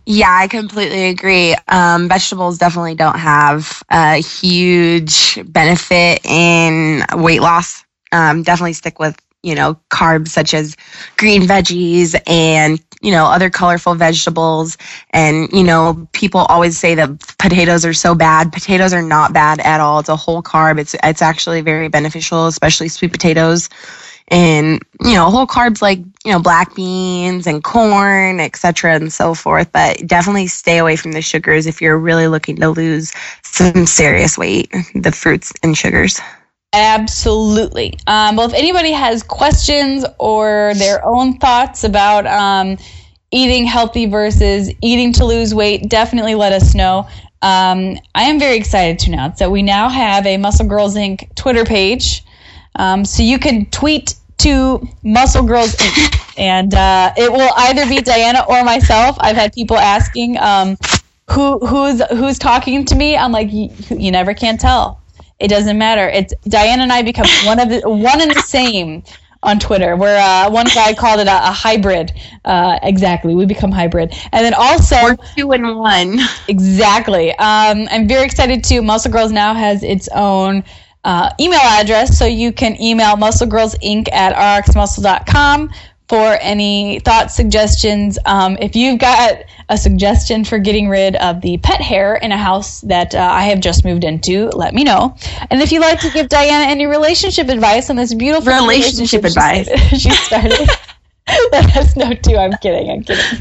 Yeah, I completely agree. Vegetables definitely don't have a huge benefit in weight loss. Definitely stick with, carbs such as green veggies and, other colorful vegetables. And, people always say that potatoes are so bad. Potatoes are not bad at all. It's a whole carb. It's actually very beneficial, especially sweet potatoes. And, whole carbs like, black beans and corn, etc. and so forth. But definitely stay away from the sugars if you're really looking to lose some serious weight, the fruits and sugars. Absolutely. Well, if anybody has questions or their own thoughts about eating healthy versus eating to lose weight, definitely let us know. I am very excited to announce that we now have a Muscle Girls Inc. Twitter page. So you can tweet to Muscle Girls Inc. and it will either be Diana or myself. I've had people asking who's talking to me. I'm like, you never can tell. It doesn't matter. It's Diana and I become one and the same on Twitter. Where one guy called it a hybrid. Exactly, we become hybrid. And then also we're 2 in 1. Exactly. I'm very excited too. Muscle Girls now has its own email address, so you can email musclegirlsinc@rxmuscle.com for any thoughts, suggestions. If you've got a suggestion for getting rid of the pet hair in a house that I have just moved into, let me know. And if you'd like to give Diana any relationship advice on this beautiful relationship advice she started, let us know too. I'm kidding.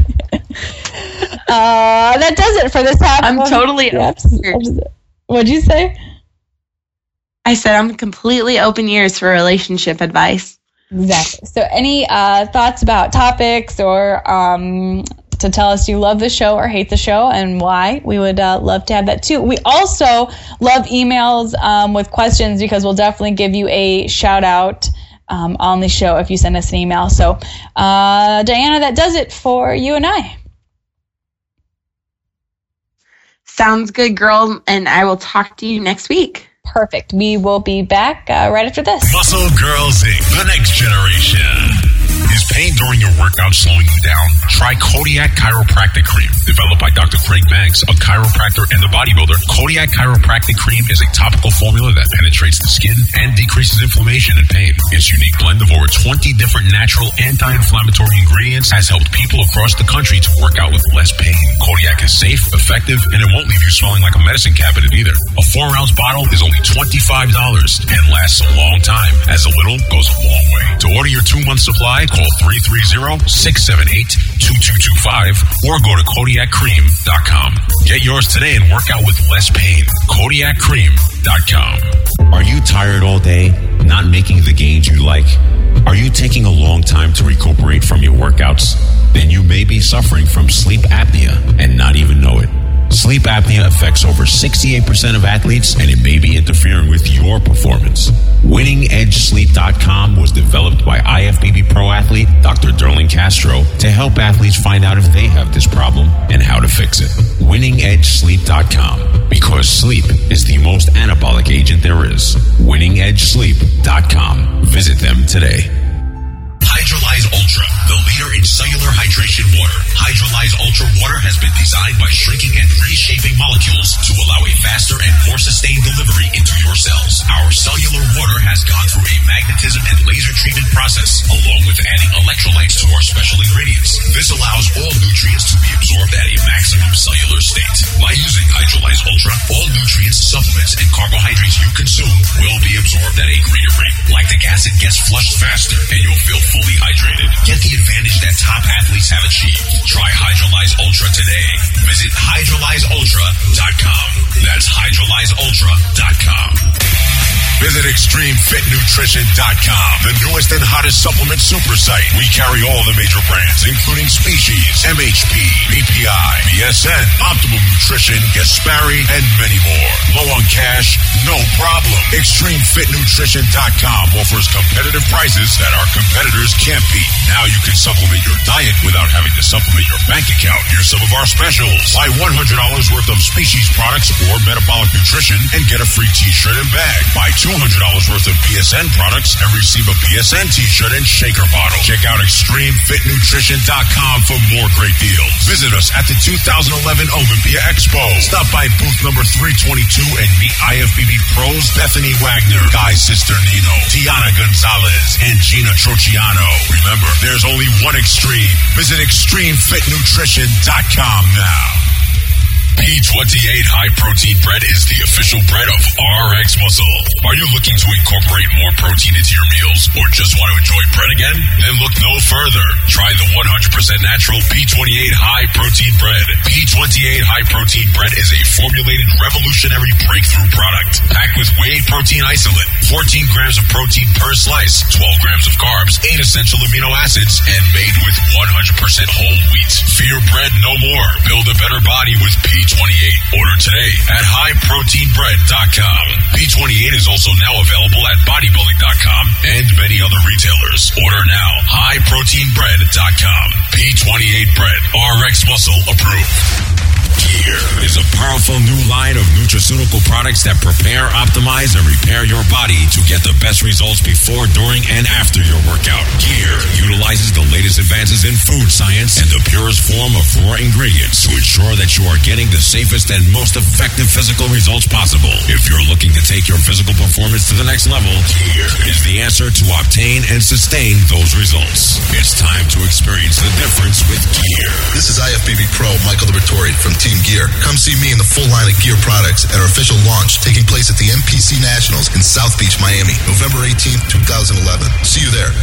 That does it for this half. I'm totally open. What'd you say? I said I'm completely open ears for relationship advice. Exactly. So any thoughts about topics or to tell us you love the show or hate the show and why, we would love to have that too. We also love emails with questions because we'll definitely give you a shout out on the show if you send us an email. So Diana, that does it for you and I. Sounds good, girl. And I will talk to you next week. Perfect. We will be back right after this. Muscle Girls Inc., the next generation. Is pain during your workout slowing you down? Try Kodiak Chiropractic Cream. Developed by Dr. Craig Banks, a chiropractor and a bodybuilder, Kodiak Chiropractic Cream is a topical formula that penetrates the skin and decreases inflammation and pain. Its unique blend of over 20 different natural anti-inflammatory ingredients has helped people across the country to work out with less pain. Kodiak is safe, effective, and it won't leave you smelling like a medicine cabinet either. A 4-ounce bottle is only $25 and lasts a long time, as a little goes a long way. To order your 2-month supply, call 330-678-2225 or go to KodiakCream.com. Get yours today and work out with less pain. KodiakCream.com. Are you tired all day, not making the gains you like? Are you taking a long time to recuperate from your workouts? Then you may be suffering from sleep apnea and not even know it. Sleep apnea affects over 68% of athletes, and it may be interfering with your performance. WinningEdgeSleep.com was developed by IFBB pro athlete Dr. Derlin Castro to help athletes find out if they have this problem and how to fix it. WinningEdgeSleep.com, because sleep is the most anabolic agent there is. WinningEdgeSleep.com. Visit them today. Hydrolyze Ultra, the leader in cellular hydration water. Hydrolyze Ultra water has been designed by shrinking and reshaping molecules to allow a faster and more sustained delivery into your cells. Our cellular water has gone through a magnetism and laser treatment process, along with adding electrolytes to our special ingredients. This allows all nutrients to be absorbed at a maximum cellular state. By using Hydrolyze Ultra, all nutrients, supplements, and carbohydrates you consume will be absorbed at a greater rate. Lactic acid gets flushed faster, and you'll feel fully hydrated. Get the advantage that top athletes have achieved. Try Hydrolyze Ultra today. Visit HydrolyzeUltra.com. That's HydrolyzeUltra.com. Visit ExtremeFitNutrition.com, the newest and hottest supplement super site. We carry all the major brands, including Species, MHP, BPI, BSN, Optimum Nutrition, Gaspari, and many more. Low on cash? No problem. ExtremeFitNutrition.com offers competitive prices that our competitors can't beat. Now you can supplement your diet without having to supplement your bank account. Here's some of our specials. Buy $100 worth of Species products or Metabolic Nutrition and get a free t-shirt and bag. Buy $200 worth of PSN products and receive a PSN t-shirt and shaker bottle. Check out ExtremeFitNutrition.com for more great deals. Visit us at the 2011 Olympia Expo. Stop by booth number 322 and meet IFBB pros Bethany Wagner, Guy Cisternino, Tiana Gonzalez, and Gina Trociano. Remember, there's only one Extreme. Visit ExtremeFitNutrition.com now. P28 High Protein Bread is the official bread of RX Muscle. Are you looking to incorporate more protein into your meals or just want to enjoy bread again? Then look no further. Try the 100% natural P28 High Protein Bread. P28 High Protein Bread is a formulated revolutionary breakthrough product packed with whey protein isolate, 14 grams of protein per slice, 12 grams of carbs, 8 essential amino acids, and made with 100% whole wheat. Fear bread no more. Build a better body with P28. Order today at highproteinbread.com. P28 is also now available at bodybuilding.com and many other retailers. Order now. highproteinbread.com. P28 Bread. RX Muscle approved. Gear is a powerful new line of nutraceutical products that prepare, optimize, and repair your body to get the best results before, during, and after your workout. Gear utilizes the latest advances in food science and the purest form of raw ingredients to ensure that you are getting the safest and most effective physical results possible. If you're looking to take your physical performance to the next level, Gear is the answer to obtain and sustain those results. It's time to experience the difference with Gear. This is IFBB Pro Michael Liberatore from Team Gear. Come see me in the full line of Gear products at our official launch taking place at the MPC Nationals in South Beach, Miami, November 18th, 2011. See you there.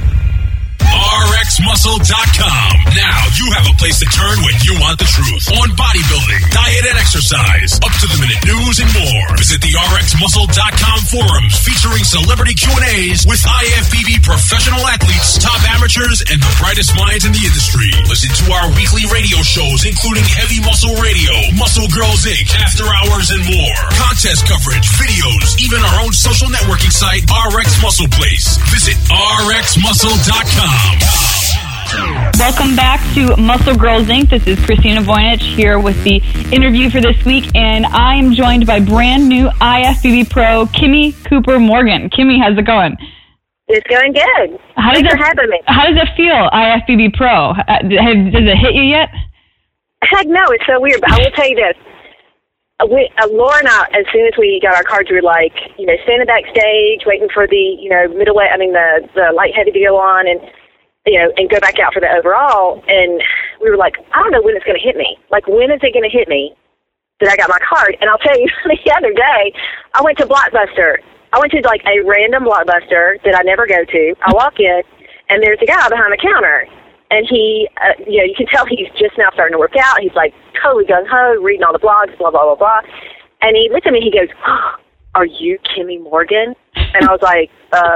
RXMuscle.com. Now you have a place to turn when you want the truth on bodybuilding, diet, and exercise, up-to-the-minute news, and more. Visit the RXMuscle.com forums featuring celebrity Q&As with IFBB professional athletes, top amateurs, and the brightest minds in the industry. Listen to our weekly radio shows, including Heavy Muscle Radio, Muscle Girls Inc., After Hours, and more. Contest coverage, videos, even our own social networking site, RX Muscle Place. Visit RXMuscle.com. Welcome back to Muscle Girls Inc. This is Christina Voynich here with the interview for this week, and I am joined by brand new IFBB Pro, Kimmy Cooper Morgan. Kimmy, how's it going? It's going good. Thanks for having me. How does it feel, IFBB Pro? Does it hit you yet? Heck no, it's so weird, but I will tell you this. Laura and I, as soon as we got our cards, we were like, standing backstage, waiting for the, middleweight, the light heavy to go on and go back out for the overall. And we were like, I don't know when it's going to hit me. Like, when is it going to hit me that I got my card? And I'll tell you, the other day, I went to Blockbuster. I went to, a random Blockbuster that I never go to. I walk in, and there's a guy behind the counter. And he, you can tell he's just now starting to work out. He's totally gung-ho, reading all the blogs, blah, blah, blah, blah. And he looked at me, he goes, are you Kimmy Morgan? And I was like,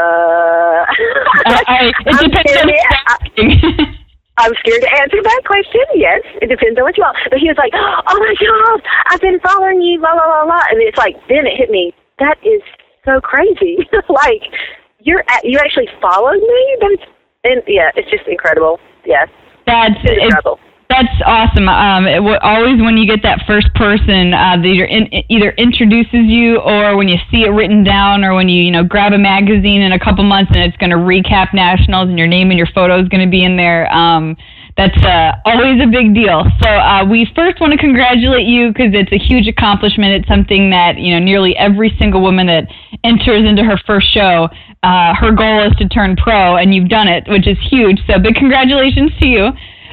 I'm scared to answer that question. Yes, it depends on what you want. But he was like, oh my God, I've been following you, blah, blah, blah, blah. And it's then it hit me. That is so crazy. You actually followed me? It's just incredible. Yes. That's awesome. Always when you get that first person that either introduces you, or when you see it written down, or when you grab a magazine in a couple months and it's going to recap nationals and your name and your photo is going to be in there. That's always a big deal. So we first want to congratulate you because it's a huge accomplishment. It's something that nearly every single woman that enters into her first show, her goal is to turn pro, and you've done it, which is huge. So big congratulations to you.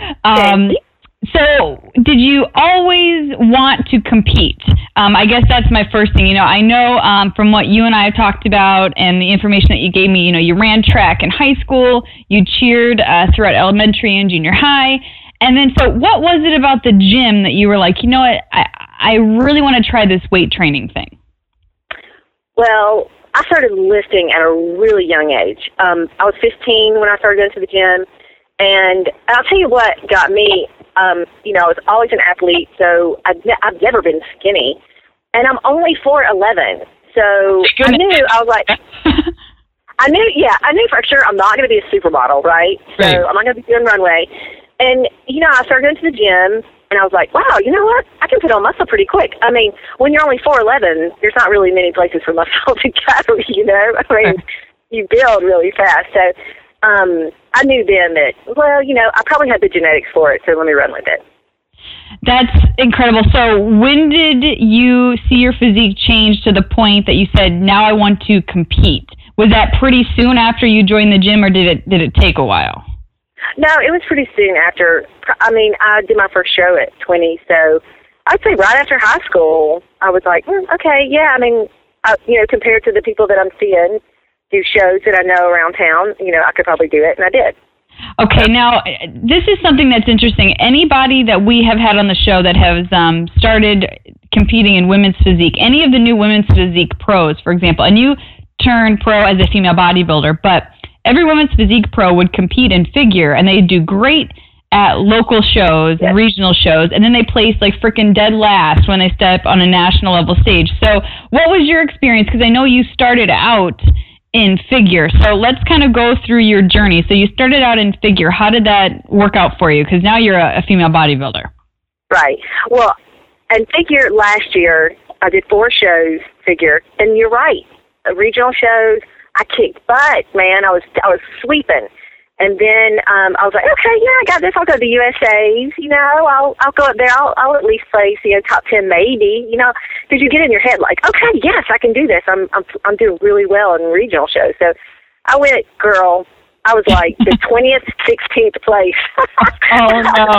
So did you always want to compete? I guess that's my first thing. I know from what you and I have talked about and the information that you gave me, you ran track in high school, you cheered throughout elementary and junior high. And then, so what was it about the gym that you were like, what, I really want to try this weight training thing? Well, I started lifting at a really young age. I was 15 when I started going to the gym. And I'll tell you what got me, I was always an athlete, so I've never been skinny. And I'm only 4'11". So I knew for sure I'm not going to be a supermodel, right? So I'm not going to be doing runway. And, I started going to the gym, And I was like, wow, you know what? I can put on muscle pretty quick. I mean, when you're only 4'11", there's not really many places for muscle to go, you know? I mean, you build really fast. So I knew then that, well, you know, I probably had the genetics for it, so let me run with it. That's incredible. So when did you see your physique change to the point that you said, now I want to compete? Was that pretty soon after you joined the gym, or did it take a while? No, it was pretty soon after. I mean, I did my first show at 20, so I'd say right after high school, I was like, okay, yeah, I mean, you know, compared to the people that I'm seeing do shows that I know around town, you know, I could probably do it, and I did. Okay, now, this is something that's interesting. Anybody that we have had on the show that has started competing in women's physique, any of the new women's physique pros, for example, and you turned pro as a female bodybuilder, but every women's physique pro would compete in figure, and they do great at local shows and regional shows, and then they place like freaking dead last when they step on a national level stage. So what was your experience? Because I know you started out in figure. So let's kind of go through your journey. So you started out in figure. How did that work out for you? Because now you're a female bodybuilder. Right. Well, and figure last year, I did 4 shows figure, and you're right. Regional shows, I kicked butt, man. I was sweeping. And then I was like, okay, yeah, I got this. I'll go to the USAs, you know. I'll go up there. I'll at least place, you know, top 10 maybe, you know, because you get in your head like, okay, yes, I can do this. I'm doing really well in regional shows. So I went, girl. I was like the 20th, 16th place. Oh no.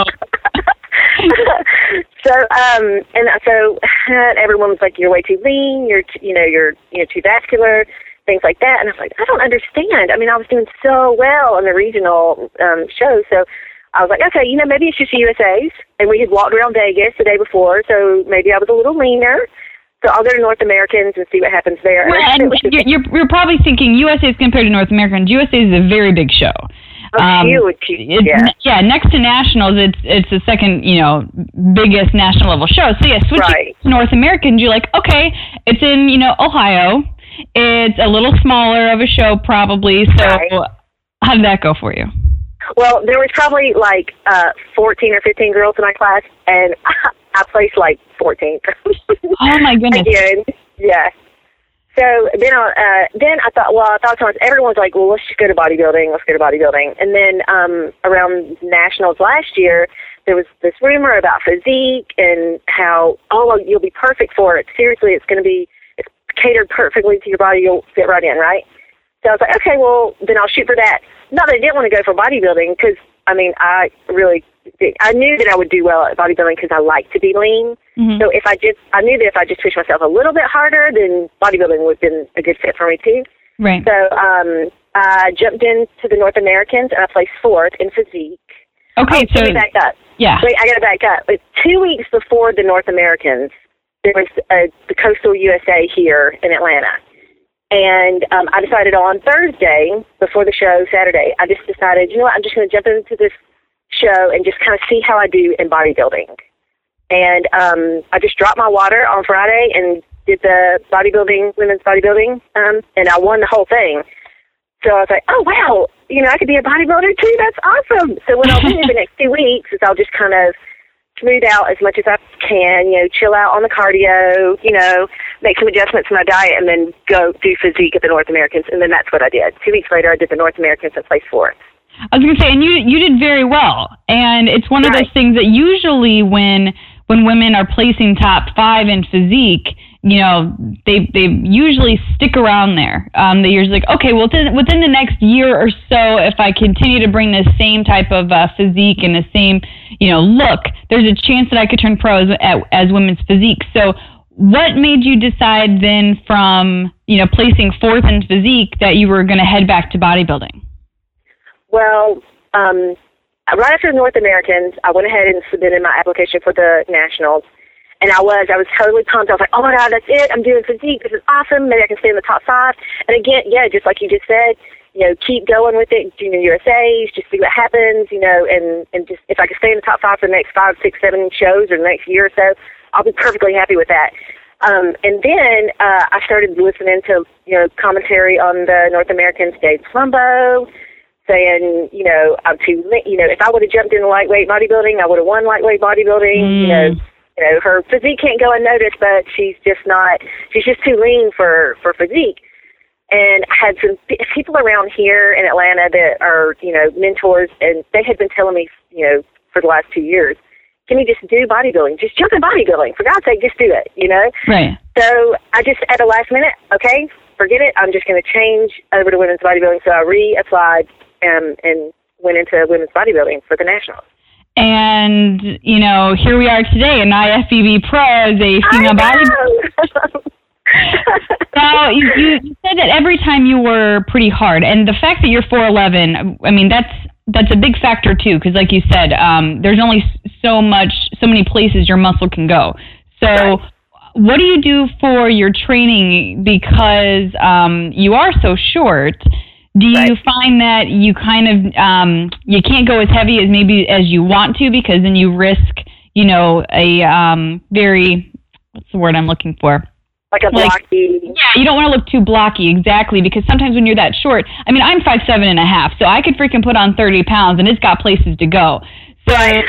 So everyone was like, you're way too lean. You're too vascular. Things like that, and I was like, I don't understand. I mean, I was doing so well in the regional shows, so I was like, okay, you know, maybe it's just the USAs, and we had walked around Vegas the day before, so maybe I was a little leaner, so I'll go to North Americans and see what happens there. Well, and you're probably thinking USAs compared to North Americans. USAs is a very big show. Huge, yeah. Next to nationals, it's the second, you know, biggest national level show. So yeah, switching to North Americans, you're like, okay, it's in, you know, Ohio. It's a little smaller of a show, probably. So how did that go for you? Well, there was probably like 14 or 15 girls in my class, and I placed like 14th. Oh my goodness! Again, yeah. So then I thought, everyone's like, well, let's just go to bodybuilding. And then around nationals last year, there was this rumor about physique and how, you'll be perfect for it. Seriously, it's catered perfectly to your body. You'll fit right in, right? So I was like, okay, well, then I'll shoot for that. Not that I didn't want to go for bodybuilding, because, I mean, I knew that I would do well at bodybuilding because I like to be lean. Mm-hmm. So I knew that if I just pushed myself a little bit harder, then bodybuilding would have been a good fit for me too. Right. So I jumped into the North Americans, and I placed 4th in physique. Okay, so let me back up. Yeah. Wait, I got to back up. But 2 weeks before the North Americans, there was the Coastal USA here in Atlanta. And I decided on Thursday, before the show, Saturday, I just decided, you know what, I'm just going to jump into this show and just kind of see how I do in bodybuilding. And I just dropped my water on Friday and did the women's bodybuilding, and I won the whole thing. So I was like, oh, wow, you know, I could be a bodybuilder too. That's awesome. So what I'll do the next 2 weeks is I'll just kind of smooth out as much as I can, you know, chill out on the cardio, you know, make some adjustments to my diet, and then go do physique at the North Americans. And then that's what I did. 2 weeks later, I did the North Americans and placed 4th. I was going to say, and you did very well. And it's one of those things that usually when women are placing top 5 in physique, you know, they usually stick around there. They're usually like, okay, well, within the next year or so, if I continue to bring the same type of physique and the same, you know, look, there's a chance that I could turn pro as women's physique. So what made you decide then from, you know, placing 4th in physique that you were going to head back to bodybuilding? Well, right after the North Americans, I went ahead and submitted my application for the nationals. And I was totally pumped. I was like, oh my God, that's it. I'm doing physique. This is awesome. Maybe I can stay in the top 5. And again, yeah, just like you just said, you know, keep going with it. Junior USAs, just see what happens, you know, and just if I can stay in the top 5 for the next 5, 6, 7 shows or the next year or so, I'll be perfectly happy with that. And then I started listening to, you know, commentary on the North Americans, Dave Palumbo, saying, I'm too, if I would have jumped into lightweight bodybuilding, I would have won lightweight bodybuilding. Her physique can't go unnoticed, but she's just too lean for physique. And I had some people around here in Atlanta that are, mentors, and they had been telling me, for the last 2 years, can you just do bodybuilding? Just jump in bodybuilding. For God's sake, just do it, Right. So I just, at the last minute, okay, forget it. I'm just going to change over to women's bodybuilding. So I reapplied and went into women's bodybuilding for the Nationals. And, here we are today, an IFBB pro as a female bodybuilder. Now, you said that every time you were pretty hard, and the fact that you're 4'11", I mean, that's a big factor too, because like you said, there's only so many places your muscle can go. So what do you do for your training? Because you are so short, do you find that you kind of, you can't go as heavy as maybe as you want to, because then you risk, a very, what's the word I'm looking for? Like a blocky. Yeah, you don't want to look too blocky, exactly, because sometimes when you're that short, I mean, I'm 5'7.5", so I could freaking put on 30 pounds, and it's got places to go. So I'm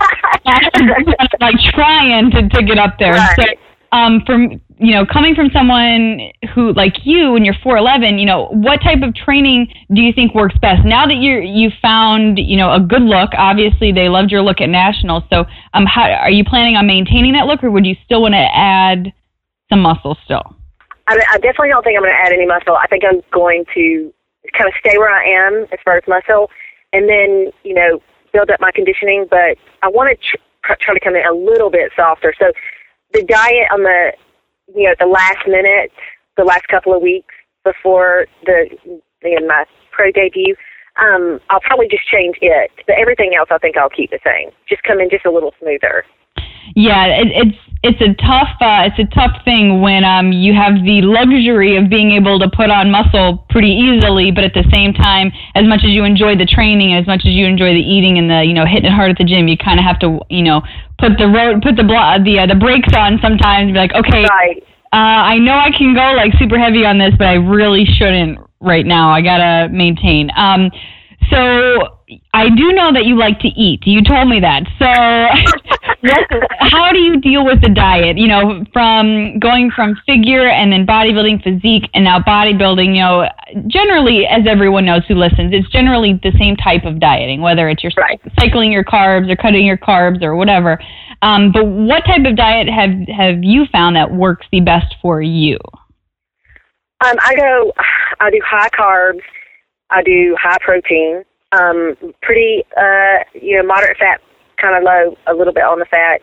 like trying to get up there. Right. So from, coming from someone who, like you, when you're 4'11", what type of training do you think works best? Now that you found, a good look, obviously they loved your look at Nationals, so how are you planning on maintaining that look, or would you still want to add some muscle still? I definitely don't think I'm going to add any muscle. I think I'm going to kind of stay where I am as far as muscle, and then, build up my conditioning, but I want to try to come in a little bit softer. So the diet on the, the last minute, the last couple of weeks before my pro debut, I'll probably just change it, but everything else I think I'll keep the same. Just come in just a little smoother. Yeah, it's a tough thing when you have the luxury of being able to put on muscle pretty easily, but at the same time, as much as you enjoy the training, as much as you enjoy the eating and the hitting it hard at the gym, you kind of have to put the brakes on sometimes. And be like, okay, I know I can go like super heavy on this, but I really shouldn't right now. I gotta maintain. So I do know that you like to eat. You told me that. So how do you deal with the diet? From going from figure and then bodybuilding, physique, and now bodybuilding, generally, as everyone knows who listens, it's generally the same type of dieting, whether it's you're cycling your carbs or cutting your carbs or whatever. But what type of diet have you found that works the best for you? I do high carbs. I do high protein, pretty, moderate fat, kind of low, a little bit on the fat.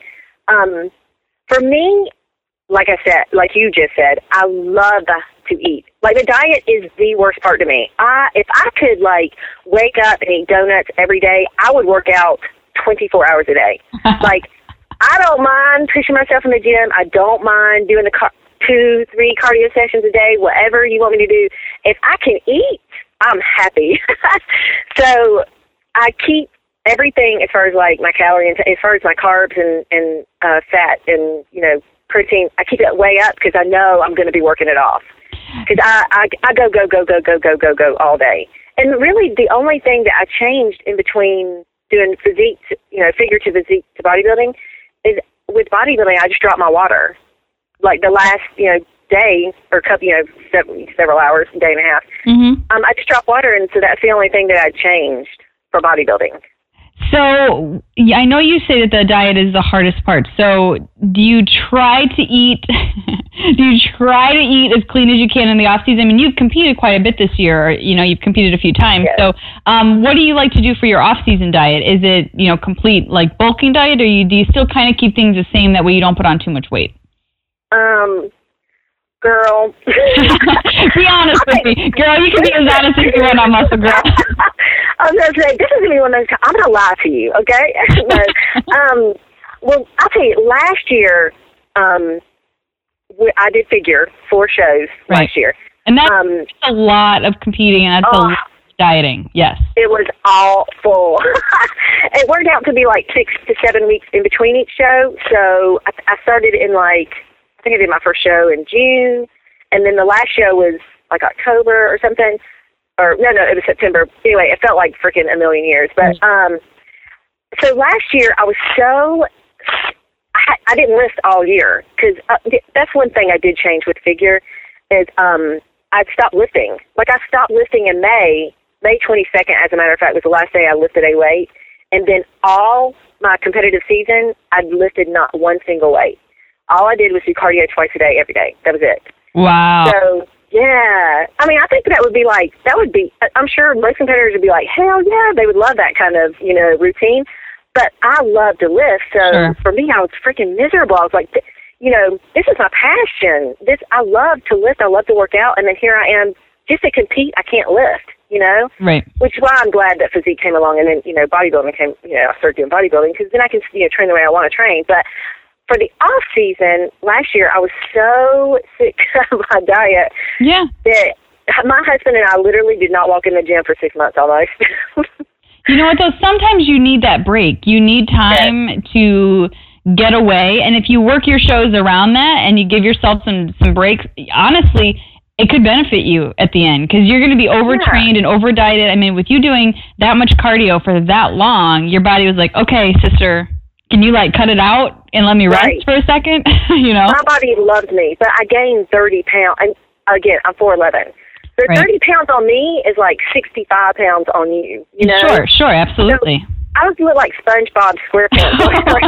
For me, like I said, like you just said, I love to eat. Like, the diet is the worst part to me. If I could, wake up and eat donuts every day, I would work out 24 hours a day. I don't mind pushing myself in the gym. I don't mind doing the 2-3 cardio sessions a day, whatever you want me to do. If I can eat, I'm happy. So I keep everything as far as my calorie, as far as my carbs and fat and, protein, I keep it way up because I know I'm going to be working it off. Because I go all day. And really the only thing that I changed in between doing physique, figure to physique to bodybuilding is with bodybuilding, I just dropped my water. Like the last, day or couple, several hours, day and a half. Mm-hmm. I just dropped water, and so that's the only thing that I changed for bodybuilding. So I know you say that the diet is the hardest part. So do you try to eat? Do you try to eat as clean as you can in the off season? I mean, you've competed quite a bit this year. You've competed a few times. Yes. So what do you like to do for your off season diet? Is it complete bulking diet, or do you still kind of keep things the same that way you don't put on too much weight? Girl. Be honest with me. Girl, you can be as honest as you want on Muscle Girl. I was going to say, this is going to be one of those times. I'm going to lie to you, okay? No. Well, I'll tell you, last year, I did figure 4 shows last year. And that's a lot of competing, and that's a lot of dieting, yes. It was awful. It worked out to be 6 to 7 weeks in between each show. So I started in I think I did my first show in June, and then the last show was October or something. or no, it was September. Anyway, it felt like freaking a million years. But so last year I was so I didn't lift all year because that's one thing I did change with figure is I'd stopped lifting. Like I stopped lifting in May 22nd, as a matter of fact, was the last day I lifted a weight. And then all my competitive season, I lifted not one single weight. All I did was do cardio twice a day, every day. That was it. Wow. So, yeah. I mean, I think that would be, I'm sure most competitors would be like, hell yeah, they would love that kind of, routine. But I love to lift. So for me, I was freaking miserable. I was like, this is my passion. I love to lift. I love to work out. And then here I am, just to compete, I can't lift, Right. Which is why I'm glad that physique came along. And then, bodybuilding came, I started doing bodybuilding because then I can, train the way I want to train. But for the off season, last year, I was so sick of my diet that my husband and I literally did not walk in the gym for 6 months almost. You know what, though? Sometimes you need that break. You need time to get away. And if you work your shows around that and you give yourself some breaks, honestly, it could benefit you at the end because you're going to be overtrained and over-dieted. I mean, with you doing that much cardio for that long, your body was like, okay, sister, can you, cut it out and let me rest for a second? My body loves me, but I gained 30 pounds. And again, I'm 4'11". So 30 pounds on me is like 65 pounds on you, Sure, absolutely. So I was like SpongeBob SquarePants.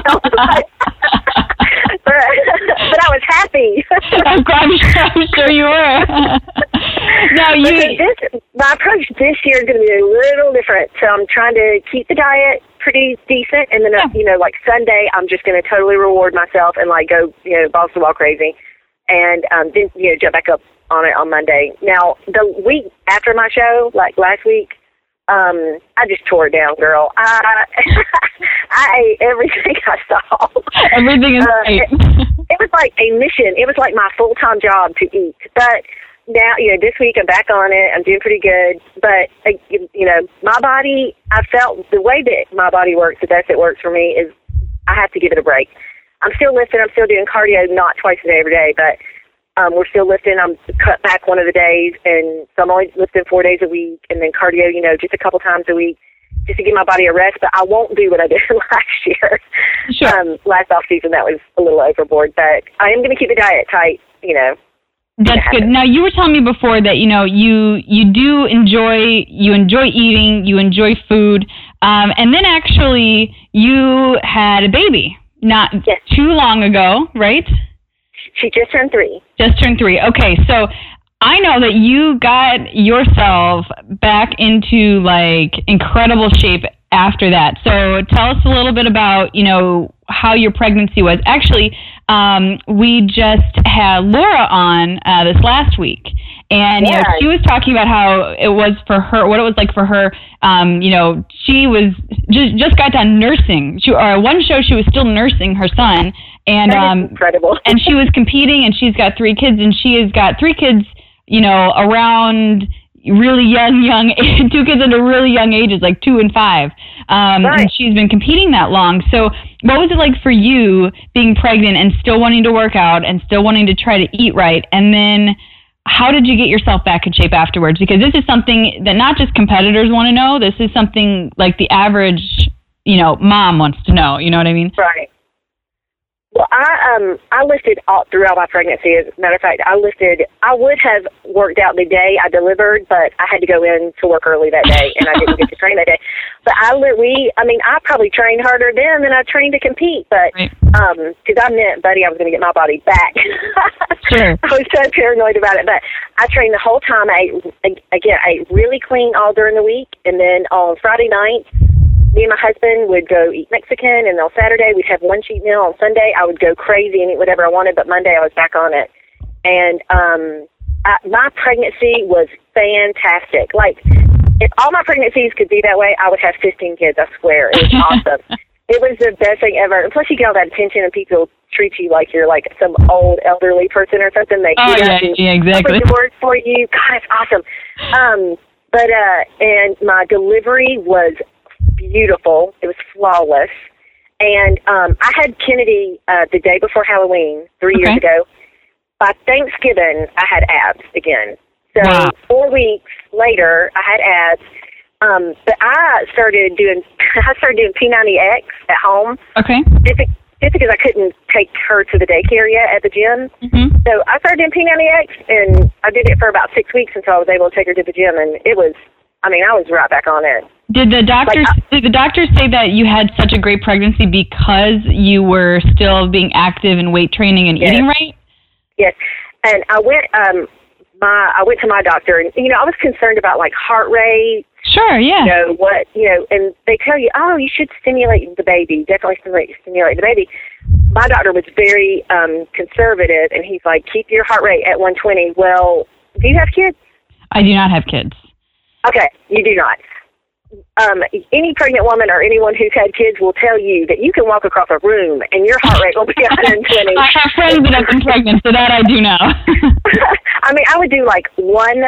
but I was happy. I'm sure you were. Now my approach this year is going to be a little different. So I'm trying to keep the diet pretty decent, and then like Sunday, I'm just going to totally reward myself and go balls to the wall crazy, and then jump back up on it on Monday. Now the week after my show, like last week, I just tore it down, girl. I ate everything I saw. Everything is great. It was like a mission. It was like my full-time job to eat. But now, this week I'm back on it. I'm doing pretty good. But, my body, I felt the way that my body works, the best it works for me is I have to give it a break. I'm still lifting. I'm still doing cardio, not twice a day every day, but we're still lifting. I'm cut back one of the days, and so I'm only lifting 4 days a week, and then cardio, just a couple times a week, just to give my body a rest. But I won't do what I did last year. Sure. Last off season, that was a little overboard, but I am going to keep the diet tight. That's good. Now, you were telling me before that you do enjoy eating, you enjoy food, and then actually you had a baby not too long ago, right? She just turned 3. Just turned 3. Okay, so I know that you got yourself back into incredible shape after that. So tell us a little bit about, how your pregnancy was. Actually, we just had Laura on this last week. And she was talking about how it was for her, what it was like for her. She was just got done nursing. One show she was still nursing her son, and incredible. And she was competing, and she's got 3 kids, and she has got 3 kids, around really young, 2 kids at a really young ages, like 2 and 5. And she's been competing that long. So what was it like for you being pregnant and still wanting to work out and still wanting to try to eat right? And then how did you get yourself back in shape afterwards? Because this is something that not just competitors want to know. This is something like the average, mom wants to know. You know what I mean? Right. Well, I lifted all throughout my pregnancy. As a matter of fact, I would have worked out the day I delivered, but I had to go in to work early that day, and I didn't get to train that day. But I probably trained harder then than I trained to compete, but because I meant, buddy, I was going to get my body back. Sure. I was so paranoid about it, but I trained the whole time. I ate really clean all during the week, and then on Friday night, me and my husband would go eat Mexican, and on Saturday we'd have one cheat meal. On Sunday I would go crazy and eat whatever I wanted, but Monday I was back on it. And my pregnancy was fantastic. Like, if all my pregnancies could be that way, I would have 15 kids, I swear. It was awesome. It was the best thing ever. And plus you get all that attention, and people treat you like you're like some old elderly person or something. They exactly. Open doors for you. God, it's awesome. And my delivery was beautiful. It was flawless. And I had Kennedy the day before Halloween 3 years ago. By Thanksgiving, I had abs again. So 4 weeks, later, I had abs. But I started doing P90X at home. Okay. Just because I couldn't take her to the daycare yet at the gym. Mm-hmm. So I started doing P90X, and I did it for about 6 weeks until I was able to take her to the gym, and I was right back on it. Did the doctors say that you had such a great pregnancy because you were still being active in weight training and eating right? Yes. And I went to my doctor, and I was concerned about like heart rate. Sure, yeah. And they tell you, oh, you should stimulate the baby. Definitely stimulate the baby. My doctor was very conservative, and he's like, keep your heart rate at 120. Well, do you have kids? I do not have kids. Okay, you do not. Any pregnant woman or anyone who's had kids will tell you that you can walk across a room and your heart rate will be 120. I have friends that have been pregnant, so that I do know. I would do like one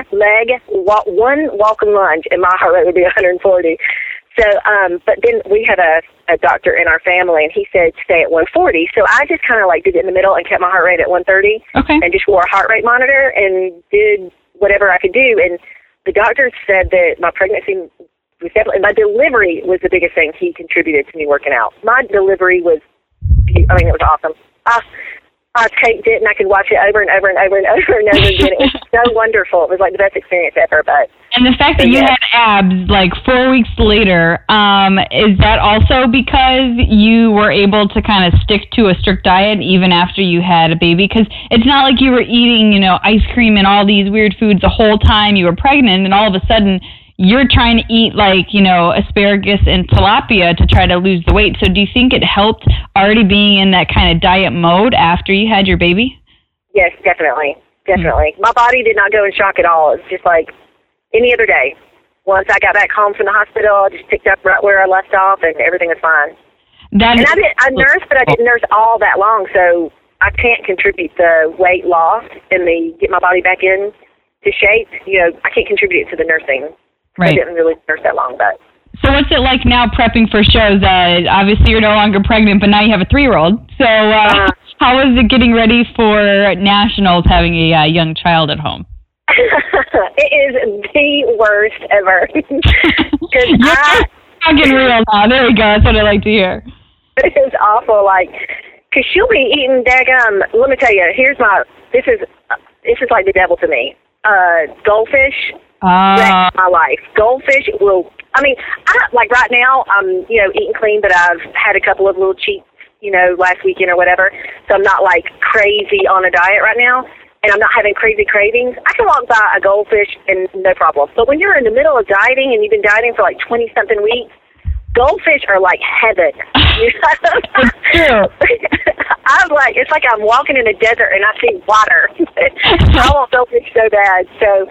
walk and lunge, and my heart rate would be 140. So, but then we had a doctor in our family, and he said stay at 140. So I just kind of like did it in the middle and kept my heart rate at 130, and just wore a heart rate monitor and did whatever I could do. And the doctor said that my pregnancy was definitely, my delivery was the biggest thing he contributed to me working out. My delivery was, it was awesome. I taped it, and I could watch it over and over and over and over and over again. It was so wonderful. It was like the best experience ever. And the fact that you had abs like 4 weeks later, is that also because you were able to kind of stick to a strict diet even after you had a baby? Because it's not like you were eating, ice cream and all these weird foods the whole time you were pregnant, and all of a sudden you're trying to eat like, asparagus and tilapia to try to lose the weight. So do you think it helped already being in that kind of diet mode after you had your baby? Yes, definitely. Definitely. My body did not go in shock at all. It's just like any other day. Once I got back home from the hospital, I just picked up right where I left off, and everything was fine. I nursed, but I didn't nurse all that long, so I can't contribute the weight loss and the get my body back in to shape. I can't contribute it to the nursing. Right. I didn't really nurse that long, but. So what's it like now prepping for shows? Obviously, you're no longer pregnant, but now you have a 3-year-old. So how is it getting ready for nationals having a young child at home? It is the worst ever. I'm getting real now. There we go. That's what I like to hear. It is awful. Because she'll be eating let me tell you, this is like the devil to me. Goldfish. Wrecked my life. Goldfish will. Right now, I'm eating clean, but I've had a couple of little cheats, last weekend or whatever. So I'm not like crazy on a diet right now, and I'm not having crazy cravings. I can walk by a goldfish and no problem. But when you're in the middle of dieting and you've been dieting for like 20-something weeks, goldfish are like heaven. It's like I'm walking in a desert and I see water. I want goldfish so bad. So.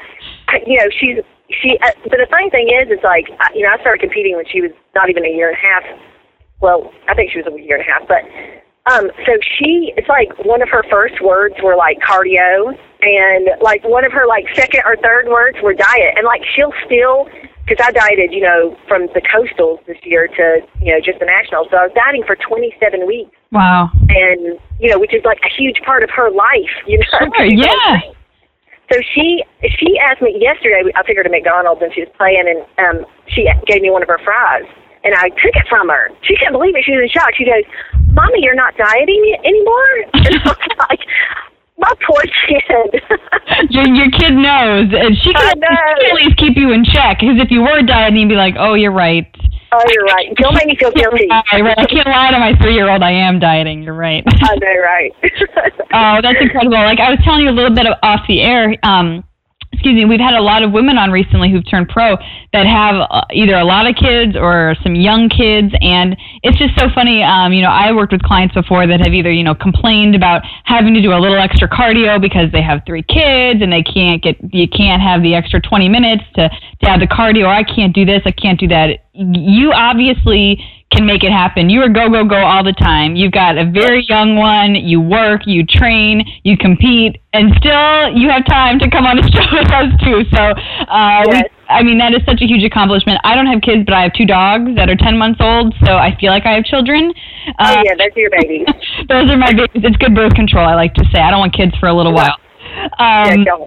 But the funny thing is like, I started competing when she was not even a year and a half. Well, I think she was a year and a half, but, so it's like one of her first words were like cardio, and like one of her like second or third words were diet. And like, she'll still, because I dieted, from the coastals this year to, just the nationals. So I was dieting for 27 weeks. Wow. And, which is like a huge part of her life, Sure, yeah. So she asked me yesterday, I took her to McDonald's and she was playing, and she gave me one of her fries. And I took it from her. She couldn't believe it. She was in shock. She goes, Mommy, you're not dieting anymore? And I was like, my poor kid. your kid knows. And she can at least keep you in check. Because if you were dieting, you'd be like, oh, you're right. Oh, you're right. Don't make me feel guilty. Right. I can't lie to my 3-year-old. I am dieting. You're right. I know, right. Oh, that's incredible. Like I was telling you a little bit off the air. We've had a lot of women on recently who've turned pro that have either a lot of kids or some young kids, and it's just so funny. I worked with clients before that have either, complained about having to do a little extra cardio because they have 3 kids and you can't have the extra 20 minutes to have the cardio, or I can't do this, I can't do that. You obviously can make it happen. You are go, go, go all the time. You've got a very young one. You work, you train, you compete, and still you have time to come on a show with us too. So, yes. That is such a huge accomplishment. I don't have kids, but I have 2 dogs that are 10 months old, so I feel like I have children. Those are your babies. Those are my babies. It's good birth control, I like to say. I don't want kids for a little while. Don't.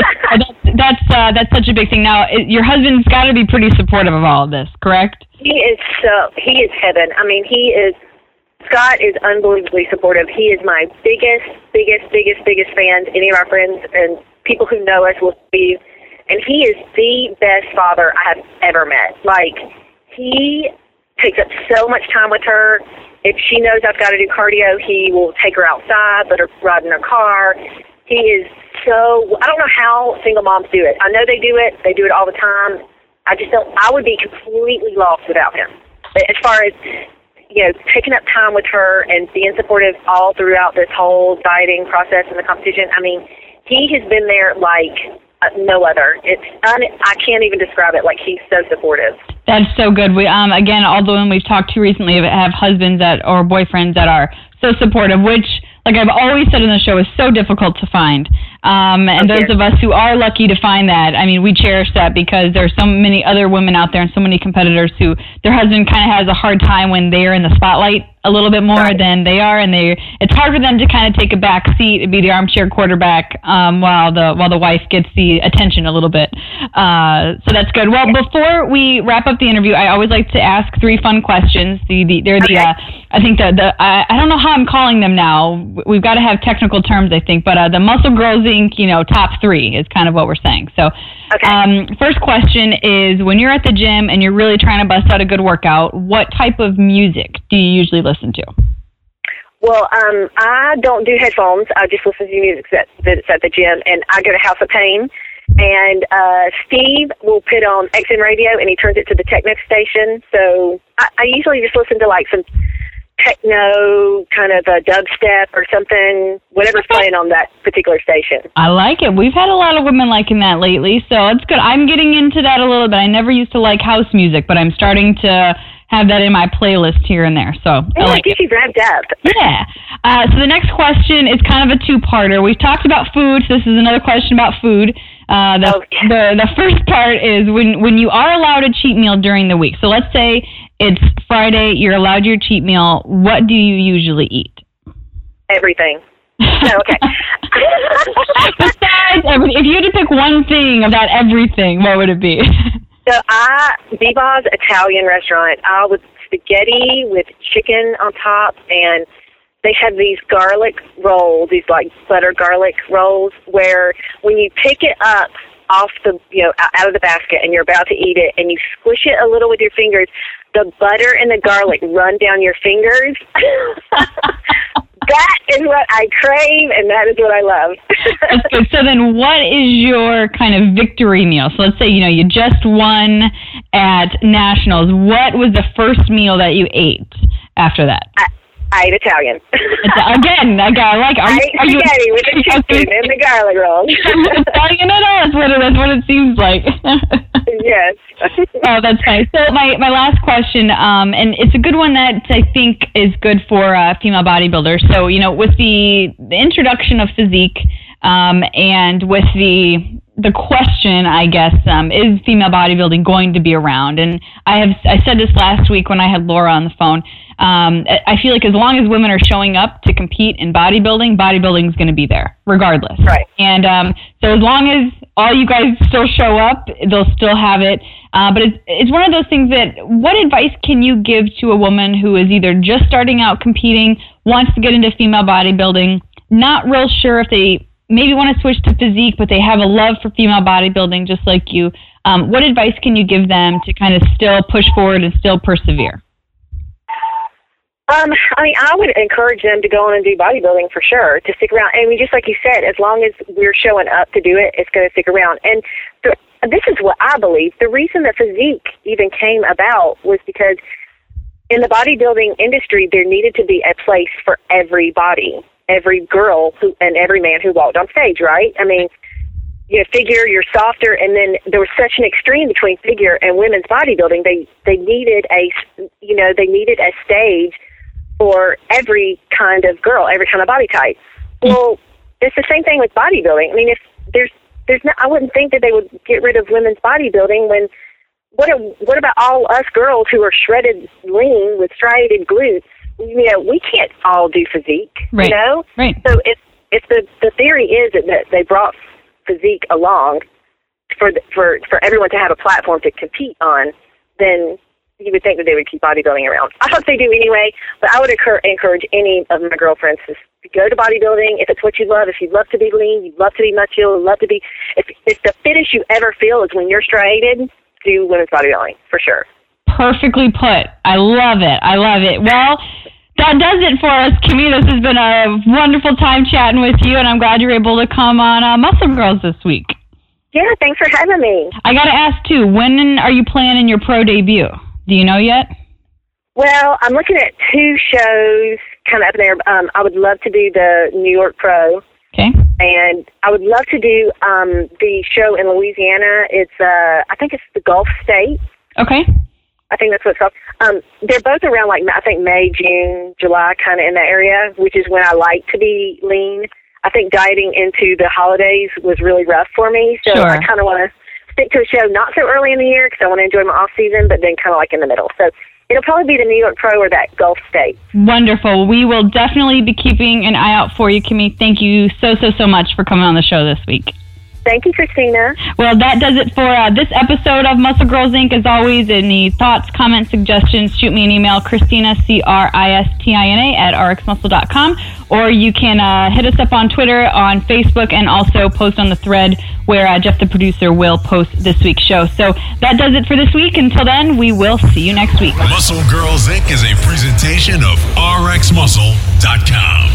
That's such a big thing. Now, your husband's got to be pretty supportive of all of this, correct? He is heaven. I mean, Scott is unbelievably supportive. He is my biggest fan. Any of our friends and people who know us will see. And he is the best father I have ever met. Like, he takes up so much time with her. If she knows I've got to do cardio, he will take her outside, let her ride in her car. He is so, I don't know how single moms do it. I know they do it. They do it all the time. I would be completely lost without him. But as far as, taking up time with her and being supportive all throughout this whole dieting process and the competition, I mean, he has been there like no other. I can't even describe it. Like, he's so supportive. That's so good. We again, all the women we've talked to recently have husbands or boyfriends that are so supportive, which, like I've always said in the show, is so difficult to find. And those of us who are lucky to find that, I mean, we cherish that, because there's so many other women out there and so many competitors who their husband kind of has a hard time when they're in the spotlight a little bit more than they are, and it's hard for them to kind of take a back seat and be the armchair quarterback while the wife gets the attention a little bit. So that's good. Well, before we wrap up the interview, I always like to ask 3 fun questions. I think I don't know how I'm calling them now. We've got to have technical terms, I think, but the Muscle Girls Inc. Top 3 is kind of what we're saying. So, first question is, when you're at the gym and you're really trying to bust out a good workout, what type of music do you usually listen to? Well, I don't do headphones. I just listen to music that's at the gym, and I go to House of Pain. And Steve will put on XM radio, and he turns it to the Technic station. So I usually just listen to like some techno, kind of a dubstep or something, whatever's playing on that particular station. I like it. We've had a lot of women liking that lately, so it's good. I'm getting into that a little bit. I never used to like house music, but I'm starting to have that in my playlist here and there. So I like it. She's revved up. Yeah. So the next question is kind of a 2-parter. We've talked about food, so this is another question about food. The first part is when you are allowed a cheat meal during the week. So let's say it's Friday, you're allowed your cheat meal. What do you usually eat? Everything. No, okay. Besides everything, if you had to pick one thing of that everything, what would it be? So Biba's Italian restaurant, with spaghetti with chicken on top, and they have these garlic rolls, these like butter garlic rolls, where when you pick it up off the, out of the basket and you're about to eat it, and you squish it a little with your fingers, the butter and the garlic run down your fingers. That is what I crave, and that is what I love. Okay, so then what is your kind of victory meal? So let's say, you just won at Nationals. What was the first meal that you ate after that? I ate Italian. Again, I like. I ate spaghetti with the chicken and the garlic rolls. Italian at all? That's what it seems like. Yes. Oh, that's nice. So my last question, and it's a good one that I think is good for female bodybuilders. So, with the introduction of physique, and with the question, I guess, is female bodybuilding going to be around? And I said this last week when I had Laura on the phone. I feel like as long as women are showing up to compete in bodybuilding is going to be there, regardless. Right. And so as long as all you guys still show up, they'll still have it. But it's one of those things that, what advice can you give to a woman who is either just starting out competing, wants to get into female bodybuilding, not real sure if they maybe want to switch to physique, but they have a love for female bodybuilding just like you? What advice can you give them to kind of still push forward and still persevere? I would encourage them to go on and do bodybuilding for sure, to stick around. I mean, just like you said, as long as we're showing up to do it, it's going to stick around. And this is what I believe. The reason that physique even came about was because in the bodybuilding industry, there needed to be a place for every body, every girl and every man who walked on stage, right? I mean, figure, you're softer, and then there was such an extreme between figure and women's bodybuilding. They needed a stage for every kind of girl, every kind of body type. Well, it's the same thing with bodybuilding. I mean, if there's not, I wouldn't think that they would get rid of women's bodybuilding when, what about all us girls who are shredded lean with striated glutes? We can't all do physique, right. Right. Right. So if the theory is that they brought physique along for everyone to have a platform to compete on, then you would think that they would keep bodybuilding around. I hope they do anyway, but I would encourage any of my girlfriends to go to bodybuilding if it's what you love. If you love to be lean, you love to be muscular, love to be. If the fittest you ever feel is when you're striated, do women's bodybuilding for sure. Perfectly put. I love it. I love it. Well, that does it for us, Kimmy. This has been a wonderful time chatting with you, and I'm glad you're able to come on Muscle Girls this week. Yeah, thanks for having me. I got to ask, too, when are you planning your pro debut? Do you know yet? Well, I'm looking at 2 shows kind of up there. I would love to do the New York Pro. Okay. And I would love to do the show in Louisiana. It's I think it's the Gulf State. Okay. I think that's what it's called. They're both around I think May, June, July, kind of in that area, which is when I like to be lean. I think dieting into the holidays was really rough for me, so sure. I kind of want to stick to a show not so early in the year because I want to enjoy my off season, but then kind of in the middle. So it'll probably be the New York Pro or that Gulf State. Wonderful. We will definitely be keeping an eye out for you, Kimmy. Thank you so much for coming on the show this week. Thank you, Christina. Well, that does it for this episode of Muscle Girls Inc. As always, any thoughts, comments, suggestions, shoot me an email, Christina, Christina, @rxmuscle.com, or you can hit us up on Twitter, on Facebook, and also post on the thread where Jeff, the producer, will post this week's show. So that does it for this week. Until then, we will see you next week. Muscle Girls Inc. is a presentation of RxMuscle.com.